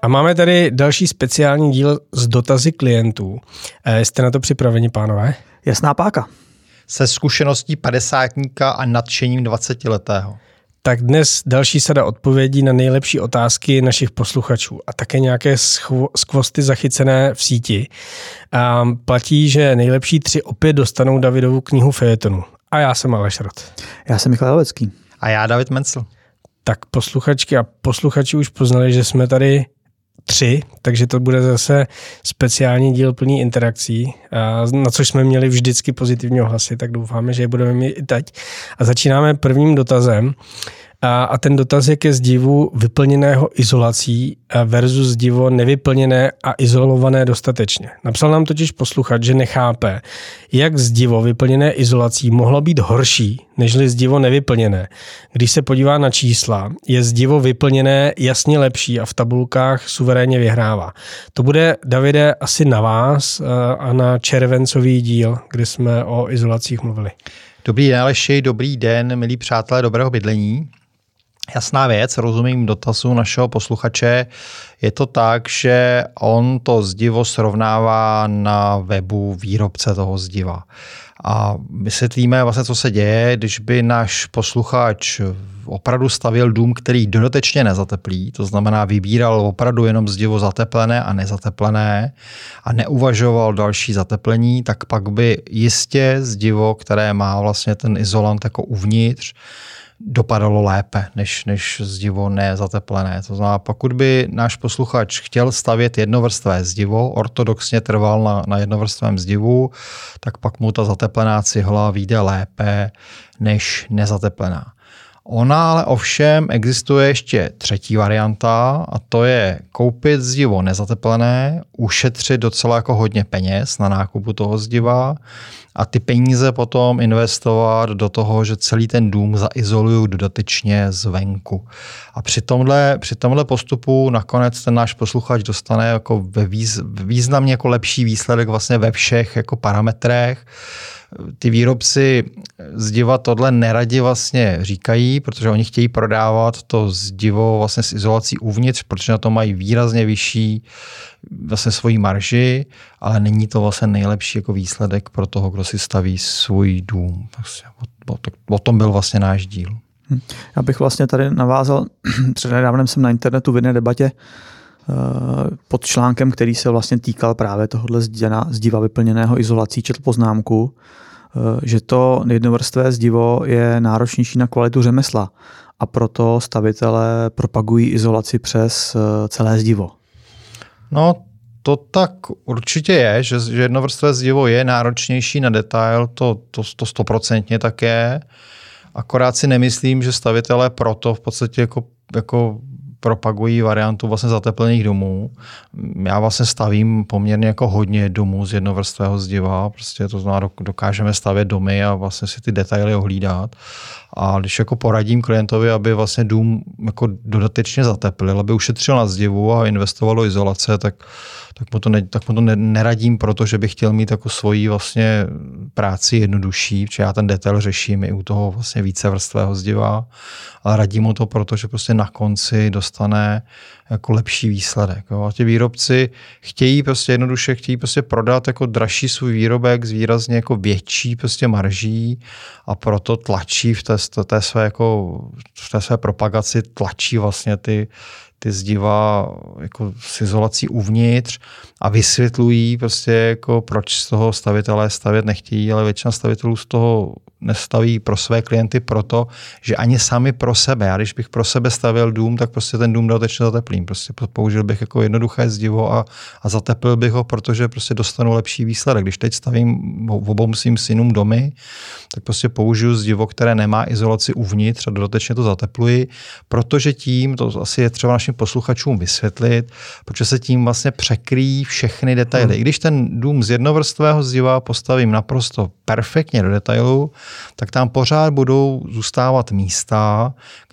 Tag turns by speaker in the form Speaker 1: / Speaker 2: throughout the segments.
Speaker 1: A máme tady další speciální díl z dotazy klientů. Jste na to připraveni, pánové?
Speaker 2: Jasná páka.
Speaker 3: Se zkušeností 50tníka a nadšením 20letého.
Speaker 1: Tak dnes další sada odpovědí na nejlepší otázky našich posluchačů a také nějaké skvosty zachycené v síti. Platí, že nejlepší 3 opět dostanou Davidovu knihu fejetonu. A já jsem Aleš Rod.
Speaker 2: Já jsem Michal Levecký.
Speaker 3: A já David Mencl.
Speaker 1: Tak posluchačky a posluchači už poznali, že jsme tady 3, takže to bude zase speciální díl plný interakcí, na což jsme měli vždycky pozitivní ohlasy, tak doufáme, že je budeme mít i teď. A začínáme prvním dotazem. A ten dotaz je ke zdivu vyplněného izolací versus zdivo nevyplněné a izolované dostatečně. Napsal nám totiž posluchač, že nechápe, jak zdivo vyplněné izolací mohlo být horší, nežli zdivo nevyplněné. Když se podívá na čísla, je zdivo vyplněné jasně lepší a v tabulkách suverénně vyhrává. To bude, Davide, asi na vás a na červencový díl, kdy jsme o izolacích mluvili.
Speaker 3: Dobrý den, Aleši, dobrý den, milí přátelé dobrého bydlení. Jasná věc, rozumím dotazu našeho posluchače. Je to tak, že on to zdivo srovnává na webu výrobce toho zdiva. A vysvětlíme vlastně, co se děje, když by náš posluchač opravdu stavěl dům, který dodatečně nezateplí, to znamená vybíral opravdu jenom zdivo zateplené a nezateplené a neuvažoval další zateplení, tak pak by jistě zdivo, které má vlastně ten izolant jako uvnitř, dopadalo lépe, než zdivo nezateplené. To znamená, pokud by náš posluchač chtěl stavět jednovrstvé zdivo, ortodoxně trval na jednovrstvém zdivu, tak pak mu ta zateplená cihla vyjde lépe než nezateplená. Ona ale ovšem existuje ještě třetí varianta a to je koupit zdivo nezateplené, ušetřit docela jako hodně peněz na nákupu toho zdiva a ty peníze potom investovat do toho, že celý ten dům zaizolují dodatečně zvenku. A při tomhle postupu nakonec ten náš posluchač dostane jako významně jako lepší výsledek vlastně ve všech jako parametrech. Ty výrobci zdiva tohle neradi vlastně říkají, protože oni chtějí prodávat to zdivo vlastně s izolací uvnitř, protože na to mají výrazně vyšší vlastně svoji marži, ale není to vlastně nejlepší jako výsledek pro toho, kdo si staví svůj dům. O tom byl vlastně náš díl.
Speaker 2: Já bych vlastně tady navázal, přednedávnem jsem na internetu v jedné debatě pod článkem, který se vlastně týkal právě tohohle zdiva vyplněného izolací, četl poznámku, že to jednovrstvé zdivo je náročnější na kvalitu řemesla a proto stavitelé propagují izolaci přes celé zdivo.
Speaker 3: No, to tak určitě je, že jednovrstvé zdivo je náročnější na detail, to 100% tak je. Akorát si nemyslím, že stavitelé proto v podstatě jako propagují variantu vlastně zateplených domů. Já vlastně stavím poměrně jako hodně domů z jednovrstvého zdiva, prostě to znamená, dokážeme stavět domy a vlastně si ty detaily ohlídat. A když jako poradím klientovi, aby vlastně dům jako dodatečně zateplil, aby ušetřil na zdivu a investoval do izolace, tak mu to neradím, protože bych chtěl mít jako svoji vlastně práci jednodušší, protože já ten detail řeším i u toho vlastně vícevrstvého zdiva, ale radím mu to, protože prostě na konci dostane jako lepší výsledek. Jo. A ti výrobci chtějí prostě prodat jako dražší svůj výrobek s výrazně jako větší prostě marží a proto tlačí v té své propagaci tlačí vlastně ty zdiva jako s izolací uvnitř a vysvětlují prostě jako proč z toho stavitelé stavět nechtějí, ale většina stavitelů z toho nestaví pro své klienty proto, že ani sami pro sebe. Já když bych pro sebe stavěl dům, tak prostě ten dům dodatečně zateplím. Prostě použil bych jako jednoduché zdivo a zateplil bych ho, protože prostě dostanu lepší výsledek. Když teď stavím obou svým synům domy, tak prostě použiju zdivo, které nemá izolaci uvnitř a dodatečně to zatepluji, protože tím, to asi je třeba našim posluchačům vysvětlit, protože se tím vlastně překryjí všechny detaily. I když ten dům z jednovrstvého zdiva postavím naprosto perfektně do detailu, tak tam pořád budou zůstávat místa,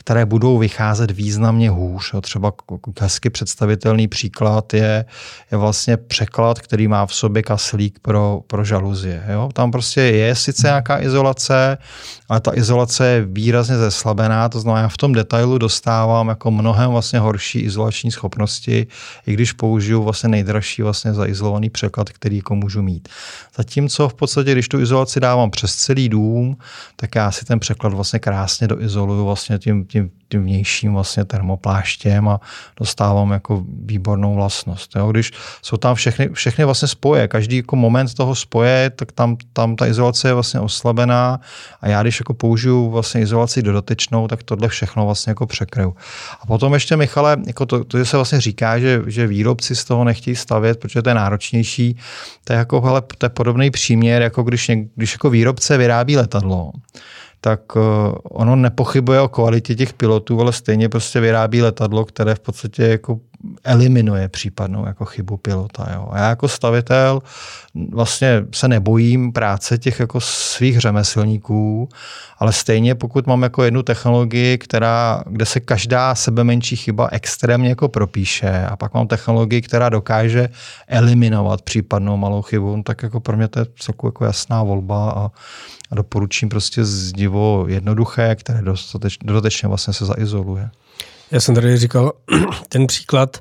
Speaker 3: které budou vycházet významně hůř. Jo. Třeba hezky představitelný příklad je vlastně překlad, který má v sobě kaslík pro žaluzie. Jo. Tam prostě je sice nějaká izolace, ale ta izolace je výrazně zeslabená, to znamená, já v tom detailu dostávám jako mnohem vlastně horší izolační schopnosti, i když použiju vlastně nejdražší vlastně zaizolovaný překlad, který jako můžu mít. Zatímco v podstatě, když tu izolaci dávám přes celý dům, tak já si ten překlad vlastně krásně doizoluju vlastně tím vnějším vlastně termopláštěm a dostávám jako výbornou vlastnost. Jo? Když jsou tam všechny vlastně spoje, každý jako moment toho spoje, tak tam ta izolace je vlastně oslabená a já když jako použiju vlastně izolaci dodatečnou, tak tohle všechno vlastně jako překryju. A potom ještě, Michale, jako to se vlastně říká, že výrobci z toho nechtějí stavět, protože to je náročnější. To je jako, hele, to je podobný příměr, jako když jako výrobce vyrábí letadlo, tak ono nepochybuje o kvalitě těch pilotů, ale stejně prostě vyrábí letadlo, které v podstatě jako eliminuje případnou jako chybu pilota. Jo. A já jako stavitel vlastně se nebojím práce těch jako svých řemeslníků, ale stejně pokud mám jako jednu technologii, kde se každá sebemenší chyba extrémně jako propíše a pak mám technologii, která dokáže eliminovat případnou malou chybu, tak jako pro mě to je celku jako jasná volba a doporučím prostě zdivo jednoduché, které dodatečně vlastně se zaizoluje.
Speaker 1: Já jsem tady říkal ten příklad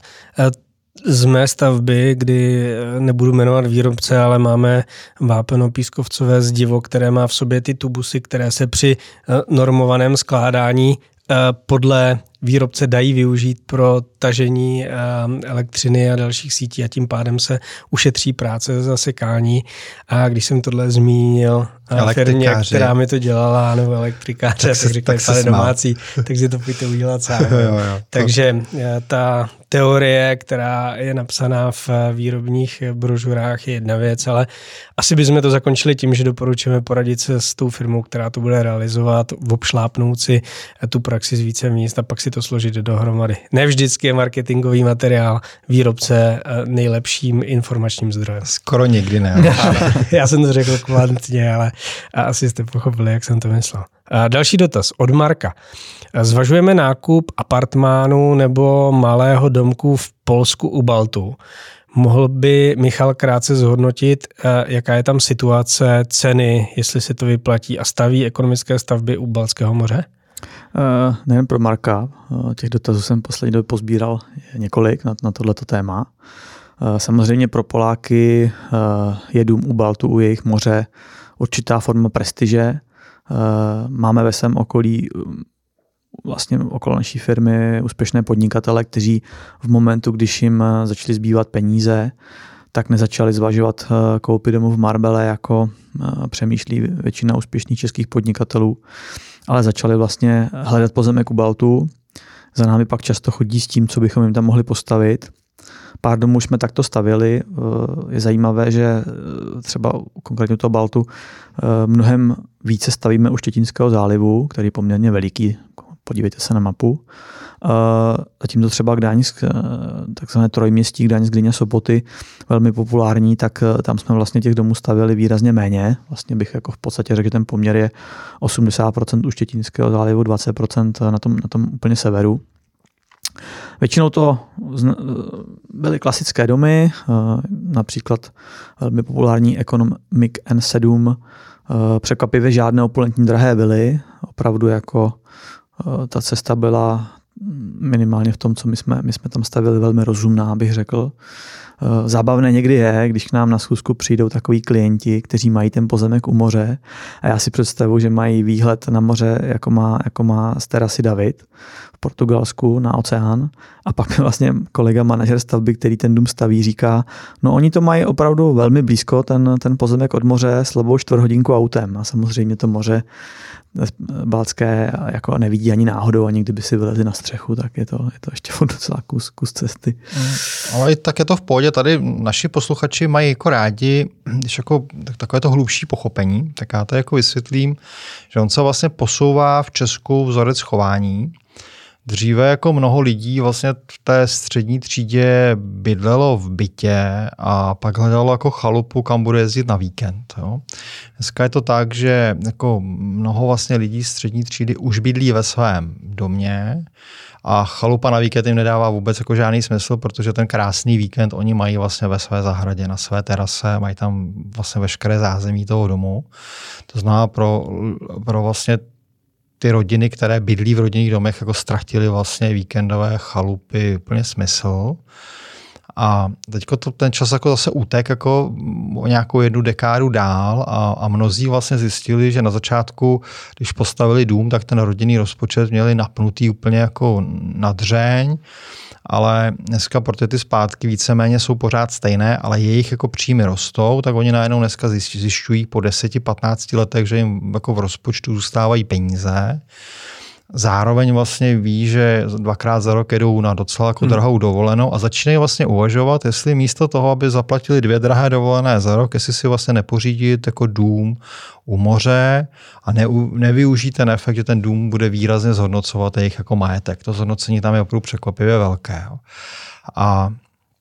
Speaker 1: z mé stavby, kdy nebudu jmenovat výrobce, ale máme vápeno-pískovcové zdivo, které má v sobě ty tubusy, které se při normovaném skládání podle výrobce dají využít pro tažení elektřiny a dalších sítí a tím pádem se ušetří práce za zasekání. A když jsem tohle zmínil firmě, která mi to dělala, nebo elektrikáře, tak říkali, pane domácí, tak si to pojďte udělat sám. Takže ta teorie, která je napsaná v výrobních brožurách, je jedna věc, ale asi bychom to zakončili tím, že doporučujeme poradit se s tou firmou, která to bude realizovat, obšlápnout si tu praxi z více míst a pak si to složit dohromady. Ne vždycky je marketingový materiál výrobce nejlepším informačním zdrojem.
Speaker 3: Skoro nikdy ne.
Speaker 1: Já jsem to řekl kvantně, ale asi jste pochopili, jak jsem to myslel. Další dotaz od Marka. Zvažujeme nákup apartmánu nebo malého domku v Polsku u Baltu. Mohl by Michal krátce zhodnotit, jaká je tam situace, ceny, jestli se to vyplatí a staví ekonomické stavby u Baltského moře?
Speaker 2: Nejen pro Marka, těch dotazů jsem poslední době pozbíral několik na tohleto téma. Samozřejmě pro Poláky je dům u Baltu, u jejich moře určitá forma prestiže. Máme ve svém okolí vlastně okolo naší firmy úspěšné podnikatele, kteří v momentu, když jim začaly zbývat peníze, tak nezačali zvažovat koupit domu v Marbelle, jako přemýšlí většina úspěšných českých podnikatelů, ale začali vlastně hledat pozemek u Baltu. Za námi pak často chodí s tím, co bychom jim tam mohli postavit. Pár domů jsme takto stavěli. Je zajímavé, že třeba konkrétně toho Baltu mnohem více stavíme u Štětínského zálivu, který je poměrně veliký. Podívejte se na mapu. Zatímco třeba Gdaňsk, takzvané trojměstí Gdaňsk, Gdyně, Sopoty, velmi populární, tak tam jsme vlastně těch domů stavěli výrazně méně. Vlastně bych jako v podstatě řekl, že ten poměr je 80% u Štětínského zálivu, 20% na tom úplně severu. Většinou to byly klasické domy, například velmi populární Economic N7, překvapivě žádné opulentní drahé vily, opravdu jako ta cesta byla minimálně v tom, co my jsme tam stavili, velmi rozumná, bych řekl. Zábavné někdy je, když k nám na schůzku přijdou takoví klienti, kteří mají ten pozemek u moře a já si představuji, že mají výhled na moře, jako má z terasy David v Portugalsku na oceán a pak mi vlastně kolega manažer stavby, který ten dům staví, říká, no oni to mají opravdu velmi blízko, ten pozemek od moře s slabou 4 hodinku autem a samozřejmě to moře baltské jako nevidí ani náhodou, ani kdyby si vylezli na střechu, tak je to ještě docela kus cesty.
Speaker 3: Ale tak je to v pohodě. Tady naši posluchači mají jako rádi, když jako takové to hlubší pochopení, tak já to jako vysvětlím, že on se vlastně posouvá v Česku vzorec chování, Dříve jako mnoho lidí vlastně v té střední třídě bydlelo v bytě a pak hledalo jako chalupu, kam bude jezdit na víkend. Jo. Dneska je to tak, že jako mnoho vlastně lidí střední třídy už bydlí ve svém domě a chalupa na víkend jim nedává vůbec jako žádný smysl, protože ten krásný víkend oni mají vlastně ve své zahradě, na své terase, mají tam vlastně veškeré zázemí toho domu. To znamená pro vlastně ty rodiny, které bydlí v rodinných domech, jako ztratili vlastně víkendové chalupy úplně smysl. A teďko ten čas jako zase utek jako o nějakou 1 dekádu dál a mnozí vlastně zjistili, že na začátku, když postavili dům, tak ten rodinný rozpočet měli napnutý úplně jako na dřeň, ale dneska pro ty zpátky víceméně jsou pořád stejné, ale jejich jako příjmy rostou, tak oni najednou dneska zjišťují po 10-15 letech, že jim jako v rozpočtu zůstávají peníze. Zároveň vlastně ví, že 2krát za rok jedou na docela jako drahou dovolenou a začínají vlastně uvažovat, jestli místo toho, aby zaplatili 2 drahé dovolené za rok, jestli si vlastně nepořídit jako dům u moře a nevyužít ten efekt, že ten dům bude výrazně zhodnocovat jejich jako majetek. To zhodnocení tam je opravdu překvapivě velké. A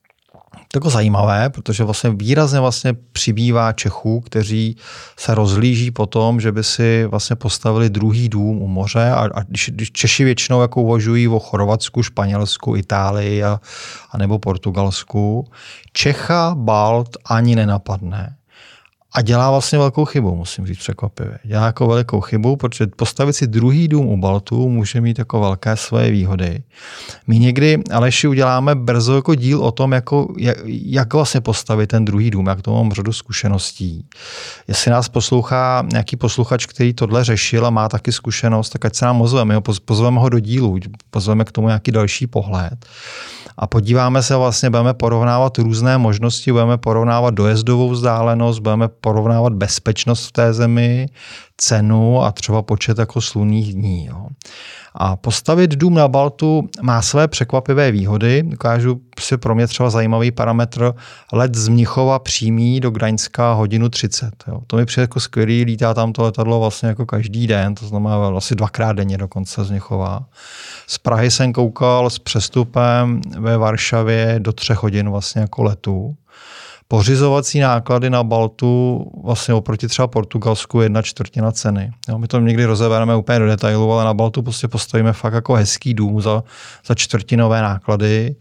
Speaker 3: to jako zajímavé, protože vlastně výrazně vlastně přibývá Čechů, kteří se rozhlíží po tom, že by si vlastně postavili druhý dům u moře a když Češi většinou jako uvažují o Chorvatsku, Španělsku, Itálii a nebo Portugalsku, Čecha Balt ani nenapadne. A dělá vlastně velkou chybu, musím říct překvapivě. Dělá jako velikou chybu, protože postavit si druhý dům u Baltu může mít jako velké svoje výhody. My někdy, Aleši, uděláme brzo jako díl o tom, jak vlastně postavit ten druhý dům, jak to mám řadu zkušeností. Jestli nás poslouchá nějaký posluchač, který tohle řešil a má taky zkušenost, tak ať se nám ozveme, pozveme ho do dílu, pozveme k tomu nějaký další pohled. A podíváme se vlastně, budeme porovnávat různé možnosti, budeme porovnávat dojezdovou vzdálenost, budeme porovnávat bezpečnost v té zemi, cenu a třeba počet jako slunných dní. Jo. A postavit dům na Baltu má své překvapivé výhody. Ukážu si pro mě třeba zajímavý parametr: let z Mnichova přímý do Gdaňska 1:30. Jo. To mi přijde jako skvělý, lítá tam to letadlo vlastně jako každý den, to znamená asi 2krát denně dokonce z Mnichova. Z Prahy jsem koukal s přestupem ve Varšavě do 3 hodin vlastně jako letu. Pořizovací náklady na Baltu vlastně oproti třeba Portugalsku 1/4 ceny. Jo, my to někdy rozebereme úplně do detailu, ale na Baltu prostě postavíme fakt jako hezký dům za čtvrtinové náklady.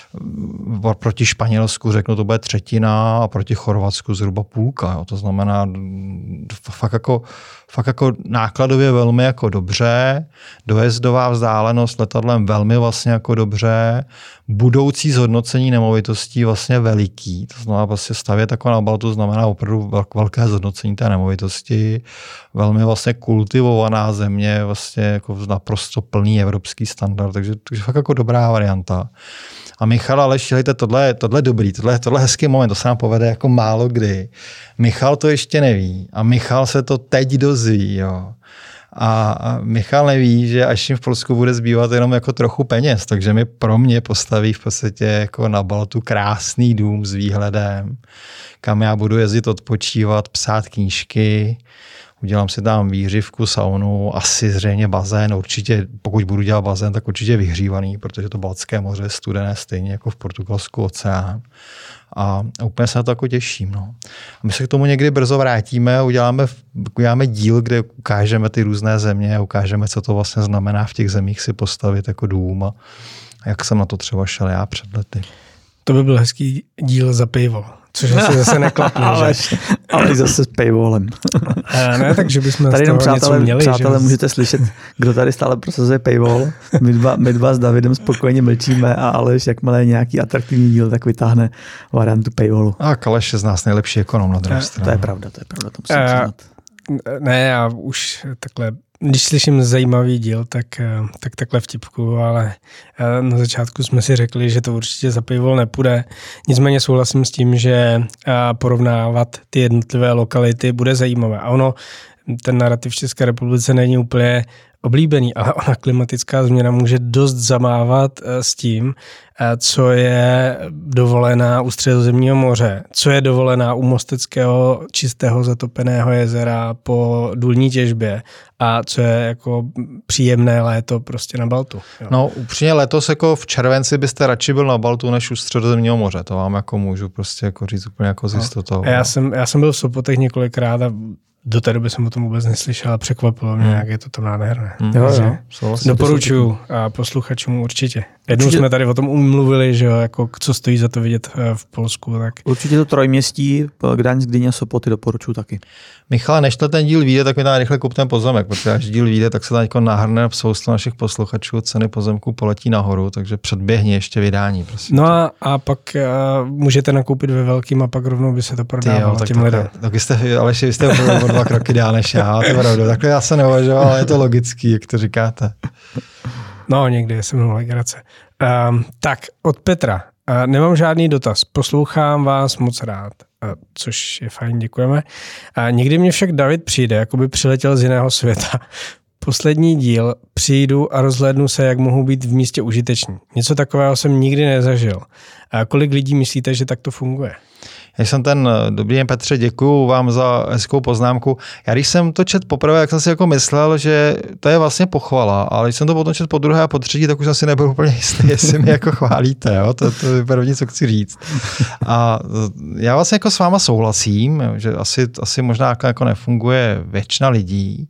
Speaker 3: Proti Španělsku řeknu, to bude 1/3 a proti Chorvatsku zhruba 1/2. Jo. To znamená fakt jako nákladově velmi jako dobře, dojezdová vzdálenost letadlem velmi vlastně jako dobře, budoucí zhodnocení nemovitostí vlastně veliký. To znamená vlastně stavět jako na Baltu znamená opravdu velké zhodnocení té nemovitosti, velmi vlastně kultivovaná země, vlastně jako naprosto plný evropský standard, takže fakt jako dobrá varianta. A Michal, ale štělejte, tohle je dobrý, tohle je hezký moment, to se nám povede jako málo kdy. Michal to ještě neví a Michal se to teď dozví, jo. A Michal neví, že až jim v Polsku bude zbývat jenom jako trochu peněz, takže mi pro mě postaví v podstatě jako na Baltu krásný dům s výhledem, kam já budu jezdit odpočívat, psát knížky, udělám si tam výhřivku, saunu, asi zřejmě bazén, určitě, pokud budu dělat bazén, tak určitě vyhřívaný, protože to Baltské moře je studené stejně jako v Portugalsku oceán. A úplně se na to jako těším. No. A my se k tomu někdy brzo vrátíme a uděláme díl, kde ukážeme ty různé země a ukážeme, co to vlastně znamená v těch zemích si postavit jako dům a jak jsem na to třeba šel já před lety.
Speaker 1: To by byl hezký díl za pivo, což asi zase neklapne.
Speaker 2: ale zase s paywallem.
Speaker 1: Ne, takže bychom
Speaker 2: tady
Speaker 1: z toho něco měli.
Speaker 2: Přátelé, můžete slyšet, kdo tady stále prosazuje paywall. My dva s Davidem spokojeně mlčíme a Aleš, jakmile je nějaký atraktivní díl, tak vytáhne variantu paywallu.
Speaker 3: A Aleš je z nás nejlepší ekonom na druhé straně.
Speaker 2: To je pravda, to musím přiznat.
Speaker 1: Ne, já už takhle, když slyším zajímavý díl, tak takhle vtipku, ale na začátku jsme si řekli, že to určitě za paywall nepůjde. Nicméně souhlasím s tím, že porovnávat ty jednotlivé lokality bude zajímavé. A ono, ten narrativ v České republice není úplně oblíbený, ale ona klimatická změna může dost zamávat s tím, co je dovolená u Středozemního moře, co je dovolená u Mosteckého čistého zatopeného jezera po důlní těžbě a co je jako příjemné léto prostě na Baltu. Jo.
Speaker 3: No upřímně letos jako v červenci byste radši byl na Baltu než u Středozemního moře, to vám jako můžu prostě jako říct úplně jako z jistotou.
Speaker 1: Já jsem byl v Sopotech několikrát a do té doby jsem o tom vůbec neslyšel a překvapilo mě, jak je to tam nádherné. Doporučuju a posluchačům určitě. Jednou jsme tady o tom umluvili, že jo, jako co stojí za to vidět v Polsku. Tak.
Speaker 2: Určitě to trojměstí, Gdaňsk, Gdyně, Sopoty doporučuji taky.
Speaker 3: Michale, než ten díl vyjde, tak mi tam rychle kup ten pozemek, protože až díl vyjde, tak se tam jako nahrne spoustu našich posluchačů, ceny pozemků poletí nahoru, takže předběhni ještě vydání. Prosím.
Speaker 1: No a pak můžete nakoupit ve velkým a pak rovnou by se to prodávalo těm lidem.
Speaker 3: Tak vy jste o 2 kroky dál než já, to je pravda. Takhle já se neuvažoval, ale je to logický, jak to říkáte.
Speaker 1: No, někdy jsem mnou legrace. Tak, od Petra. Nemám žádný dotaz, poslouchám vás moc rád, což je fajn, děkujeme. Někdy mě však David přijde, jako by přiletěl z jiného světa. Poslední díl, přijdu a rozhlédnu se, jak mohu být v místě užiteční. Něco takového jsem nikdy nezažil. Kolik lidí myslíte, že tak to funguje?
Speaker 3: Já jsem dobrý den Petře, děkuju vám za hezkou poznámku. Já když jsem to čet poprvé, jak jsem si jako myslel, že to je vlastně pochvala, ale když jsem to potom čet po druhé a po třetí, tak už jsem si nebyl úplně jistý, jestli mě jako chválíte, jo? To je první, co chci říct. A já vlastně jako s váma souhlasím, že asi možná jako nefunguje většina lidí.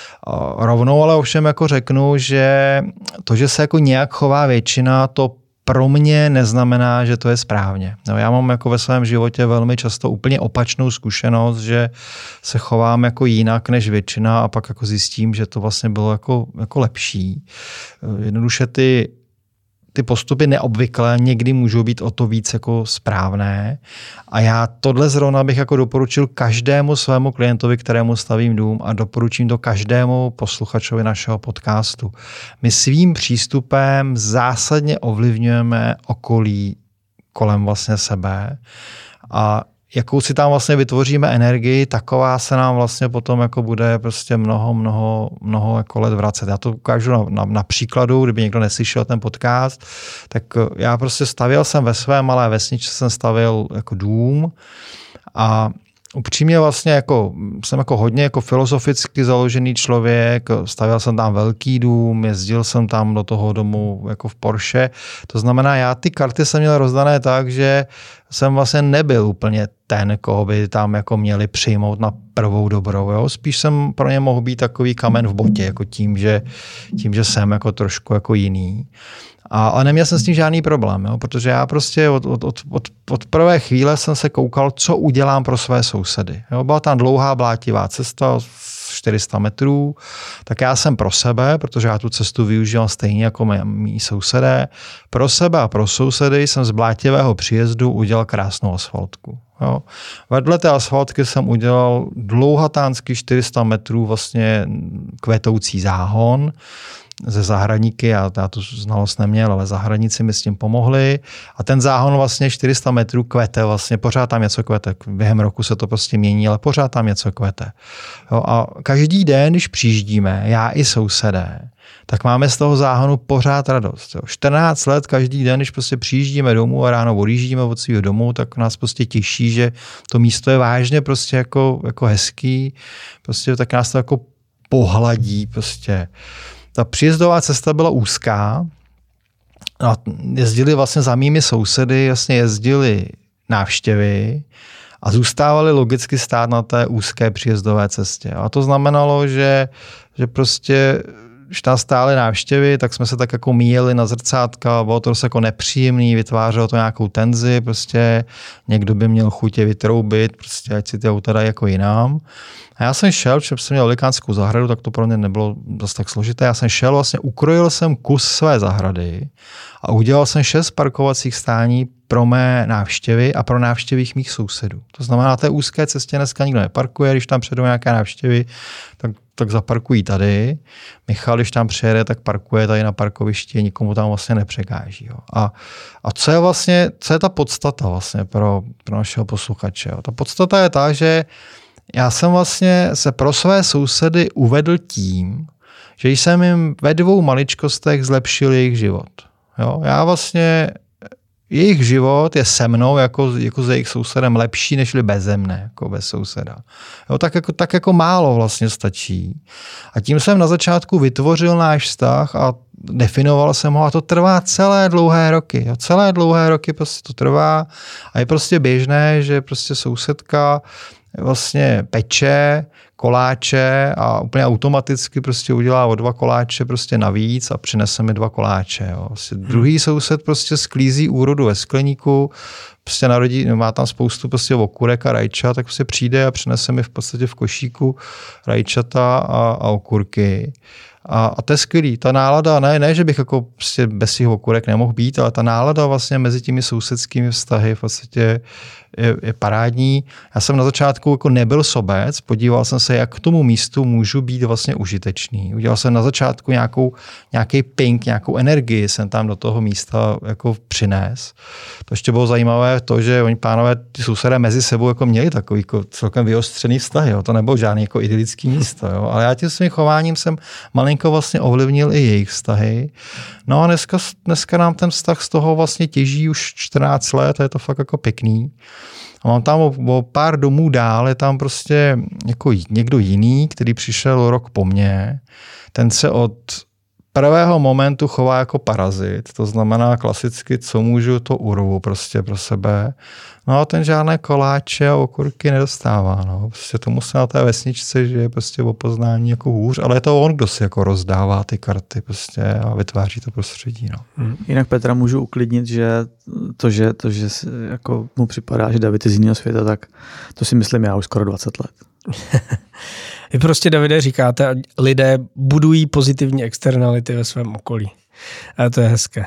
Speaker 3: Rovnou ale ovšem jako řeknu, že to, že se jako nějak chová většina, to pro mě neznamená, že to je správně. No, já mám jako ve svém životě velmi často úplně opačnou zkušenost, že se chovám jako jinak než většina a pak jako zjistím, že to vlastně bylo jako lepší. Jednoduše ty postupy neobvyklé někdy můžou být o to víc jako správné. A já tohle zrovna bych jako doporučil každému svému klientovi, kterému stavím dům a doporučím to každému posluchačovi našeho podcastu. My svým přístupem zásadně ovlivňujeme okolí kolem vlastně sebe a jakou si tam vlastně vytvoříme energii, taková se nám vlastně potom jako bude prostě mnoho jako let vracet. Já to ukážu na příkladu, kdyby někdo neslyšel ten podcast, tak já prostě stavěl jsem ve své malé vesničce, jsem stavěl jako dům a upřímně vlastně jsem hodně jako filozoficky založený člověk, stavěl jsem tam velký dům, jezdil jsem tam do toho domu jako v Porsche. To znamená, já ty karty jsem měl rozdané tak, že jsem vlastně nebyl úplně ten, koho by tam jako měli přijmout na prvou dobrou. Jo? Spíš jsem pro ně mohl být takový kamen v botě, jako tím, že jsem jako trošku jako jiný. Ale neměl jsem s tím žádný problém, jo? Protože já prostě od prvé chvíle jsem se koukal, co udělám pro své sousedy. Jo? Byla tam dlouhá blátivá cesta, 400 metrů, tak já jsem pro sebe, protože já tu cestu využívám stejně jako mý sousedé, pro sebe a pro sousedy jsem z blátivého příjezdu udělal krásnou asfaltku. Jo. Vedle té asfaltky jsem udělal dlouhatánský 400 metrů vlastně kvetoucí záhon ze zahradníky, já tu znalost neměl, ale zahradníci mi s tím pomohli a ten záhon vlastně 400 metrů kvete, vlastně pořád tam něco kvete, během roku se to prostě mění, ale pořád tam něco kvete. Jo, a každý den, když přijíždíme, já i sousedé, tak máme z toho záhonu pořád radost. Jo. 14 let každý den, když prostě přijíždíme domů a ráno odjíždíme od svého domu, tak nás prostě těší, že to místo je vážně prostě jako hezký, prostě tak nás to jako pohladí prostě. Ta příjezdová cesta byla úzká a jezdili vlastně za mými sousedy, jasně jezdili návštěvy a zůstávali logicky stát na té úzké příjezdové cestě. A to znamenalo, že prostě když tam stály návštěvy, tak jsme se tak jako míjeli na zrcátka, bylo to jako nepříjemný, vytvářelo to nějakou tenzi, prostě někdo by měl chuť je vytroubit, prostě ať si ty auta dají jako jinam. A já jsem šel, protože jsem měl velikánskou zahradu, tak to pro mě nebylo dost tak složité. Já jsem šel, vlastně ukrojil jsem kus své zahrady a udělal jsem 6 parkovacích stání pro mé návštěvy a pro návštěvy mých sousedů. To znamená, na té úzké cestě dneska nikdo neparkuje, když tam přijedou nějaké návštěvy, tak zaparkují tady. Michal, když tam přijede, tak parkuje tady na parkovišti, nikomu tam vlastně nepřekáží. Jo. A co je ta podstata vlastně pro našeho posluchače? Jo? Ta podstata je ta, že já jsem vlastně se pro své sousedy uvedl tím, že jsem jim ve 2 maličkostech zlepšil jejich život. Jo? Já vlastně jejich život je se mnou jako s jejich sousedem lepší, než beze mne, jako bez souseda. Jo, tak jako málo vlastně stačí. A tím jsem na začátku vytvořil náš vztah a definoval jsem ho a to trvá celé dlouhé roky. Jo, celé dlouhé roky prostě to trvá a je prostě běžné, že prostě sousedka vlastně peče koláče a úplně automaticky prostě udělá o 2 koláče prostě navíc a přinese mi 2 koláče. Jo. Prostě druhý soused prostě sklízí úrodu ve skleníku, prostě narodí, má tam spoustu prostě okurek a rajčat, tak prostě přijde a přinese mi v podstatě v košíku rajčata a okurky. A to je skvělý. Ta nálada, ne, že bych jako prostě bez těch okurek nemohl být, ale ta nálada vlastně mezi těmi sousedskými vztahy v podstatě je parádní. Já jsem na začátku jako nebyl sobec, podíval jsem se, jak k tomu místu můžu být vlastně užitečný. Udělal jsem na začátku nějaký ping, nějakou energii jsem tam do toho místa jako přines. To ještě bylo zajímavé to, že oni pánové, ty sousedé mezi sebou jako měli takový jako celkem vyostřený vztah. Jo. To nebylo žádný jako idylický místo. Jo. Ale já tím svým chováním jsem malinko vlastně ovlivnil i jejich vztahy. No a dneska nám ten vztah z toho vlastně těží už 14 let a je to fakt jako pěkný. A mám tam o pár domů dál, je tam prostě jako někdo jiný, který přišel rok po mně. Ten se od prvého momentu chová jako parazit, to znamená klasicky, co můžu, to urvu prostě pro sebe. No a ten žádné koláče a okurky nedostává. No. Prostě tomu se na té vesničce, že je prostě o poznání jako hůř, ale je to on, kdo si jako rozdává ty karty prostě a vytváří to prostředí. No.
Speaker 2: Jinak Petra můžu uklidnit, že to, že jako mu připadá, že David je z jiného světa, tak to si myslím já už skoro 20 let.
Speaker 1: Vy prostě, Davide, říkáte, lidé budují pozitivní externality ve svém okolí. A to je hezké.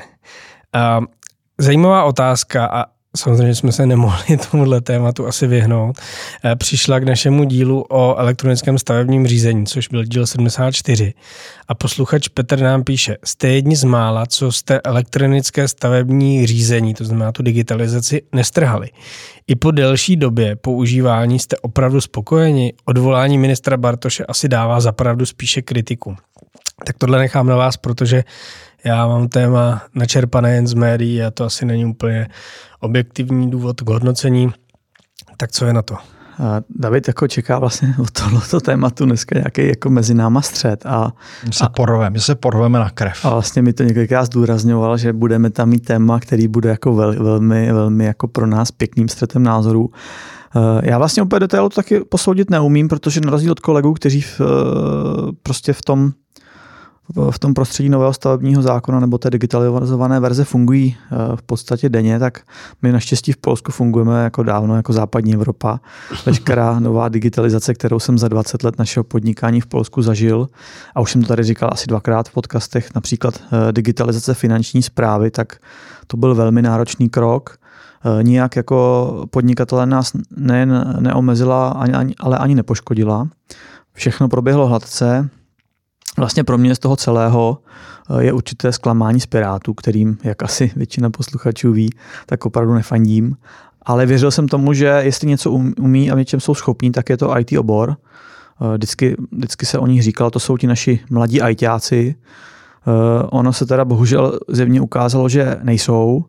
Speaker 1: Zajímavá otázka a samozřejmě jsme se nemohli tomuhle tématu asi vyhnout. Přišla k našemu dílu o elektronickém stavebním řízení, což byl díl 74. A posluchač Petr nám píše, jste jedni z mála, co jste elektronické stavební řízení, to znamená tu digitalizaci, nestrhali. I po delší době používání jste opravdu spokojeni? Odvolání ministra Bartoše asi dává zapravdu spíše kritiku. Tak tohle nechám na vás, protože já mám téma načerpané jen z médií a to asi není úplně objektivní důvod k hodnocení. Tak co je na to?
Speaker 2: David jako čeká vlastně od tohoto tématu dneska nějaký jako mezi náma střed.
Speaker 3: My se porveme na krev.
Speaker 2: A vlastně mi to několikrát zdůrazňoval, že budeme tam mít téma, který bude jako velmi jako pro nás pěkným střetem názorů. Já vlastně úplně detailu to taky posoudit neumím, protože na rozdíl od kolegů, kteří prostě v tom prostředí nového stavebního zákona nebo té digitalizované verze fungují v podstatě denně, tak my naštěstí v Polsku fungujeme jako dávno, jako západní Evropa. Veškerá nová digitalizace, kterou jsem za 20 let našeho podnikání v Polsku zažil, a už jsem to tady říkal asi 2krát v podcastech, například digitalizace finanční správy, tak to byl velmi náročný krok. Nijak jako podnikatelé nás nejen neomezila, ale ani nepoškodila. Všechno proběhlo hladce. Vlastně pro mě z toho celého je určité zklamání z Pirátů, kterým, jak asi většina posluchačů ví, tak opravdu nefandím. Ale věřil jsem tomu, že jestli něco umí a v něčem jsou schopní, tak je to IT obor. Vždycky se o nich říkalo, to jsou ti naši mladí ITáci. Ono se teda bohužel zjevně ukázalo, že nejsou.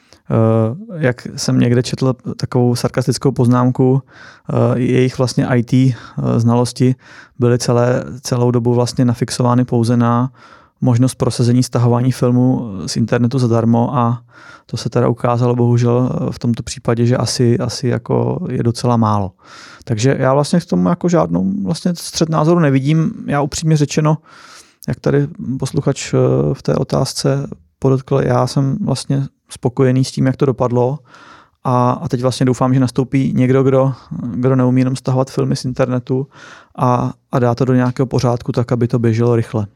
Speaker 2: Jak jsem někde četl takovou sarkastickou poznámku, jejich vlastně IT znalosti byly celou dobu vlastně nafixovány pouze na možnost prosazení stahování filmu z internetu zadarmo a to se teda ukázalo bohužel v tomto případě, že asi jako je docela málo. Takže já vlastně k tomu jako žádnou vlastně střet názoru nevidím. Já upřímně řečeno, jak tady posluchač v té otázce podotkl, já jsem vlastně spokojený s tím, jak to dopadlo a teď vlastně doufám, že nastoupí někdo, kdo neumí jenom stahovat filmy z internetu a dá to do nějakého pořádku tak, aby to běželo rychle.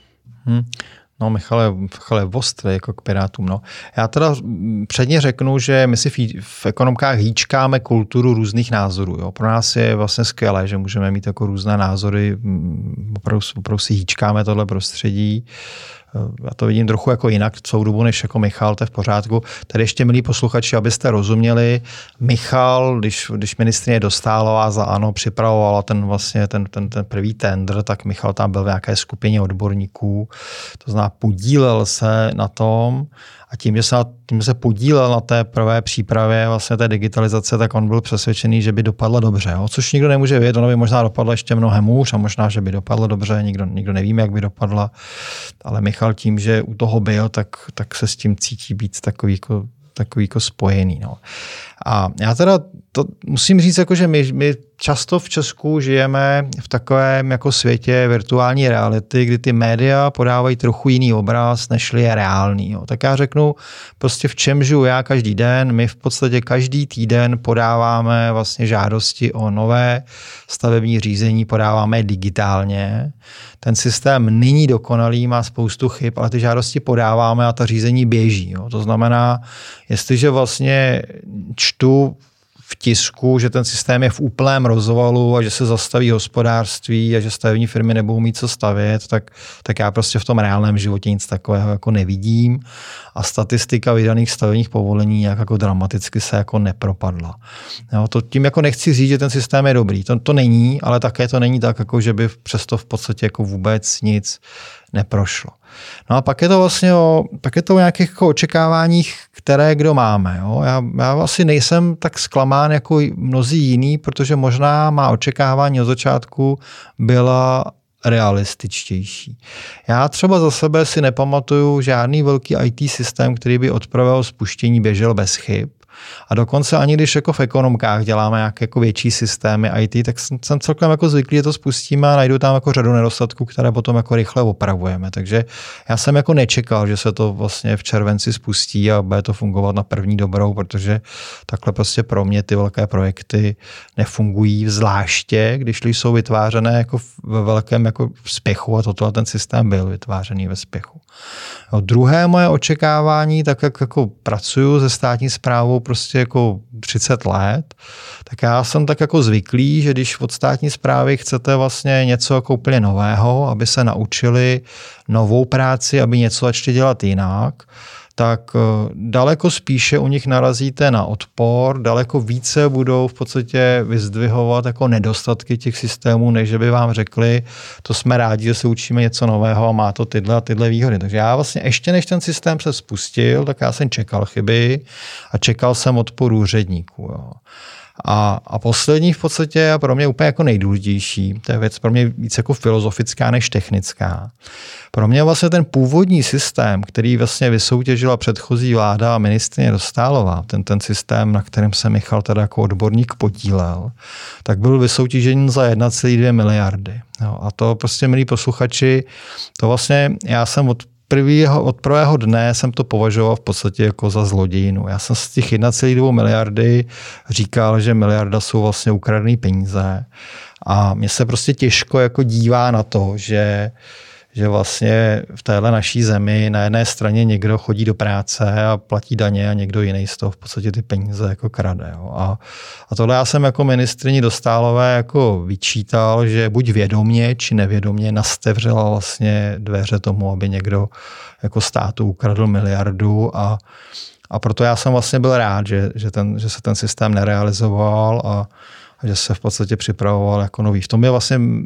Speaker 3: No, Michale, ostrý jako k Pirátům. No. Já teda předně řeknu, že my si v ekonomkách hýčkáme kulturu různých názorů. Jo. Pro nás je vlastně skvělé, že můžeme mít jako různé názory, opravdu si hýčkáme tohle prostředí. Já to vidím trochu jako jinak celou dobu, než jako Michal, to je v pořádku. Tady ještě, milí posluchači, abyste rozuměli, Michal, když ministryně Dostálová za ANO připravovala ten první tendr, tak Michal tam byl v nějaké skupině odborníků, to znamená podílel se na tom a tím, že se podílel na té prvé přípravě vlastně té digitalizace, tak on byl přesvědčený, že by dopadla dobře. Jo? Což nikdo nemůže vědět, ono by možná dopadla ještě mnohem hůř a možná, že by dopadla dobře, nikdo nevíme, jak by dopadla, ale Michal tím, že u toho byl, tak se s tím cítí být takový jako spojený. No. A já teda to musím říct, jako, že my často v Česku žijeme v takovém jako světě virtuální reality, kdy ty média podávají trochu jiný obraz, než je reálný. Jo. Tak já řeknu, prostě v čem žiju já každý den. My v podstatě každý týden podáváme vlastně žádosti o nové stavební řízení, podáváme digitálně. Ten systém není dokonalý, má spoustu chyb, ale ty žádosti podáváme a ta řízení běží. Jo. To znamená, jestliže vlastně čtu v tisku, že ten systém je v úplném rozvalu a že se zastaví hospodářství a že stavební firmy nebudou mít co stavět, tak já prostě v tom reálném životě nic takového jako nevidím a statistika vydaných stavebních povolení nějak jako dramaticky se jako nepropadla. Jo, to tím jako nechci říct, že ten systém je dobrý. To není, ale také to není tak, jako že by přesto v podstatě jako vůbec nic neprošlo. No a pak je to vlastně o nějakých jako očekáváních, které kdo máme. Jo? Já asi nejsem tak zklamán jako mnozí jiní, protože možná má očekávání od začátku byla realističtější. Já třeba za sebe si nepamatuju žádný velký IT systém, který by od prvého spuštění běžel bez chyb. A dokonce ani když jako v ekonomkách děláme nějaké jako větší systémy IT, tak jsem celkem jako zvyklý, že to spustíme a najdu tam jako řadu nedostatků, které potom jako rychle opravujeme. Takže já jsem jako nečekal, že se to vlastně v červenci spustí a bude to fungovat na první dobrou, protože takhle prostě pro mě ty velké projekty nefungují, zvláště když jsou vytvářené jako ve velkém jako spěchu a toto ten systém byl vytvářený ve spěchu. No, druhé moje očekávání, tak jak jako pracuju se státní správou prostě jako 30 let, tak já jsem tak jako zvyklý, že když od státní správy chcete vlastně něco jako úplně nového, aby se naučili novou práci, aby něco začali dělat jinak, tak daleko spíše u nich narazíte na odpor, daleko více budou v podstatě vyzdvihovat jako nedostatky těch systémů, než že by vám řekli, to jsme rádi, že se učíme něco nového a má to tyhle a tyhle výhody. Takže já vlastně ještě než ten systém se spustil, tak já jsem čekal chyby a čekal jsem odpor úředníků. Jo. A poslední v podstatě a pro mě úplně jako nejdůležitější, to je věc pro mě víc jako filozofická než technická. Pro mě vlastně ten původní systém, který vlastně vysoutěžila předchozí vláda a ministryně Dostálová, ten systém, na kterém se Michal teda jako odborník podílel, tak byl vysoutěžený za 1,2 miliardy. Jo, a to prostě, milí posluchači, to vlastně já jsem od prvého dne jsem to považoval v podstatě jako za zlodějinu. Já jsem z těch 1,2 miliardy říkal, že miliarda jsou vlastně ukradené peníze a mně se prostě těžko jako dívá na to, že vlastně v téhle naší zemi na jedné straně někdo chodí do práce a platí daně a někdo jiný z toho v podstatě ty peníze jako krade. Jo. A tohle já jsem jako ministryni Dostálové jako vyčítal, že buď vědomě či nevědomě nastevřela vlastně dveře tomu, aby někdo jako státu ukradl miliardu a proto já jsem vlastně byl rád, že se ten systém nerealizoval a že se v podstatě připravoval jako nový. V tom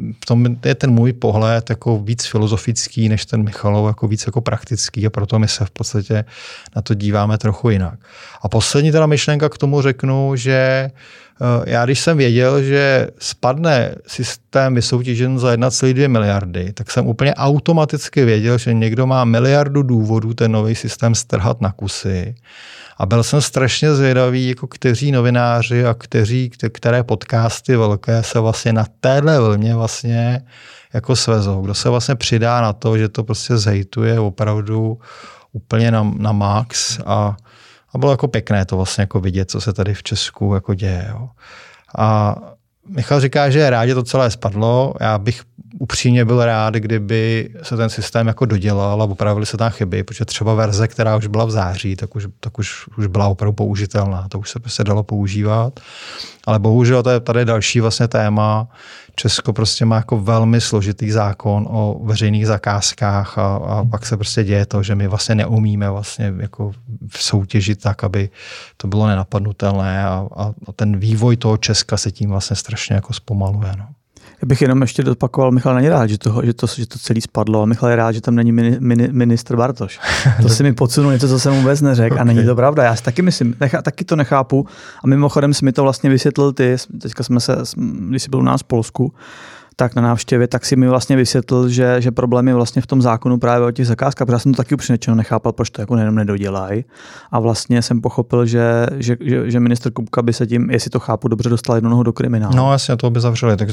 Speaker 3: je ten můj pohled jako víc filozofický, než ten Michalov, jako víc jako praktický a proto my se v podstatě na to díváme trochu jinak. A poslední teda myšlenka k tomu řeknu, že já když jsem věděl, že spadne systém vysoutěžen za 1,2 miliardy, tak jsem úplně automaticky věděl, že někdo má miliardu důvodů ten nový systém strhat na kusy. A byl jsem strašně zvědavý, jako kteří novináři a které podcasty velké se vlastně na téhle vlně vlastně jako svezou. Kdo se vlastně přidá na to, že to prostě zhejtuje opravdu úplně na max a bylo jako pěkné to vlastně jako vidět, co se tady v Česku jako děje. Jo. A Michal říká, že je rád, že to celé spadlo. Já bych upřímně byl rád, kdyby se ten systém jako dodělal a opravili se tam chyby, protože třeba verze, která už byla v září, tak už byla opravdu použitelná. To už se prostě dalo používat. Ale bohužel tady je další vlastně téma. Česko prostě má jako velmi složitý zákon o veřejných zakázkách a pak se prostě děje to, že my vlastně neumíme vlastně jako soutěžit tak, aby to bylo nenapadnutelné a ten vývoj toho Česka se tím vlastně strašně jako zpomaluje. No.
Speaker 2: Já bych jenom ještě dopakoval, Michal není rád, že to celý spadlo, a Michal je rád, že tam není ministr Bartoš. To si mi podsunul něco, co jsem vůbec neřekl, okay. A není to pravda. Já si taky myslím, taky to nechápu. A mimochodem si mi to vlastně vysvětlil ty, teďka když jsi byl u nás v Polsku, tak na návštěvě, tak si mi vlastně vysvětlil, že problém je vlastně v tom zákonu právě o těch zakázkách, protože já jsem to taky upřímně nechápal, proč to jako jenom nedodělají. A vlastně jsem pochopil, že ministr Kupka by se tím, jestli to chápu dobře, dostal jednu nohu do kriminálu.
Speaker 3: No jasně, to by zavřeli. Takže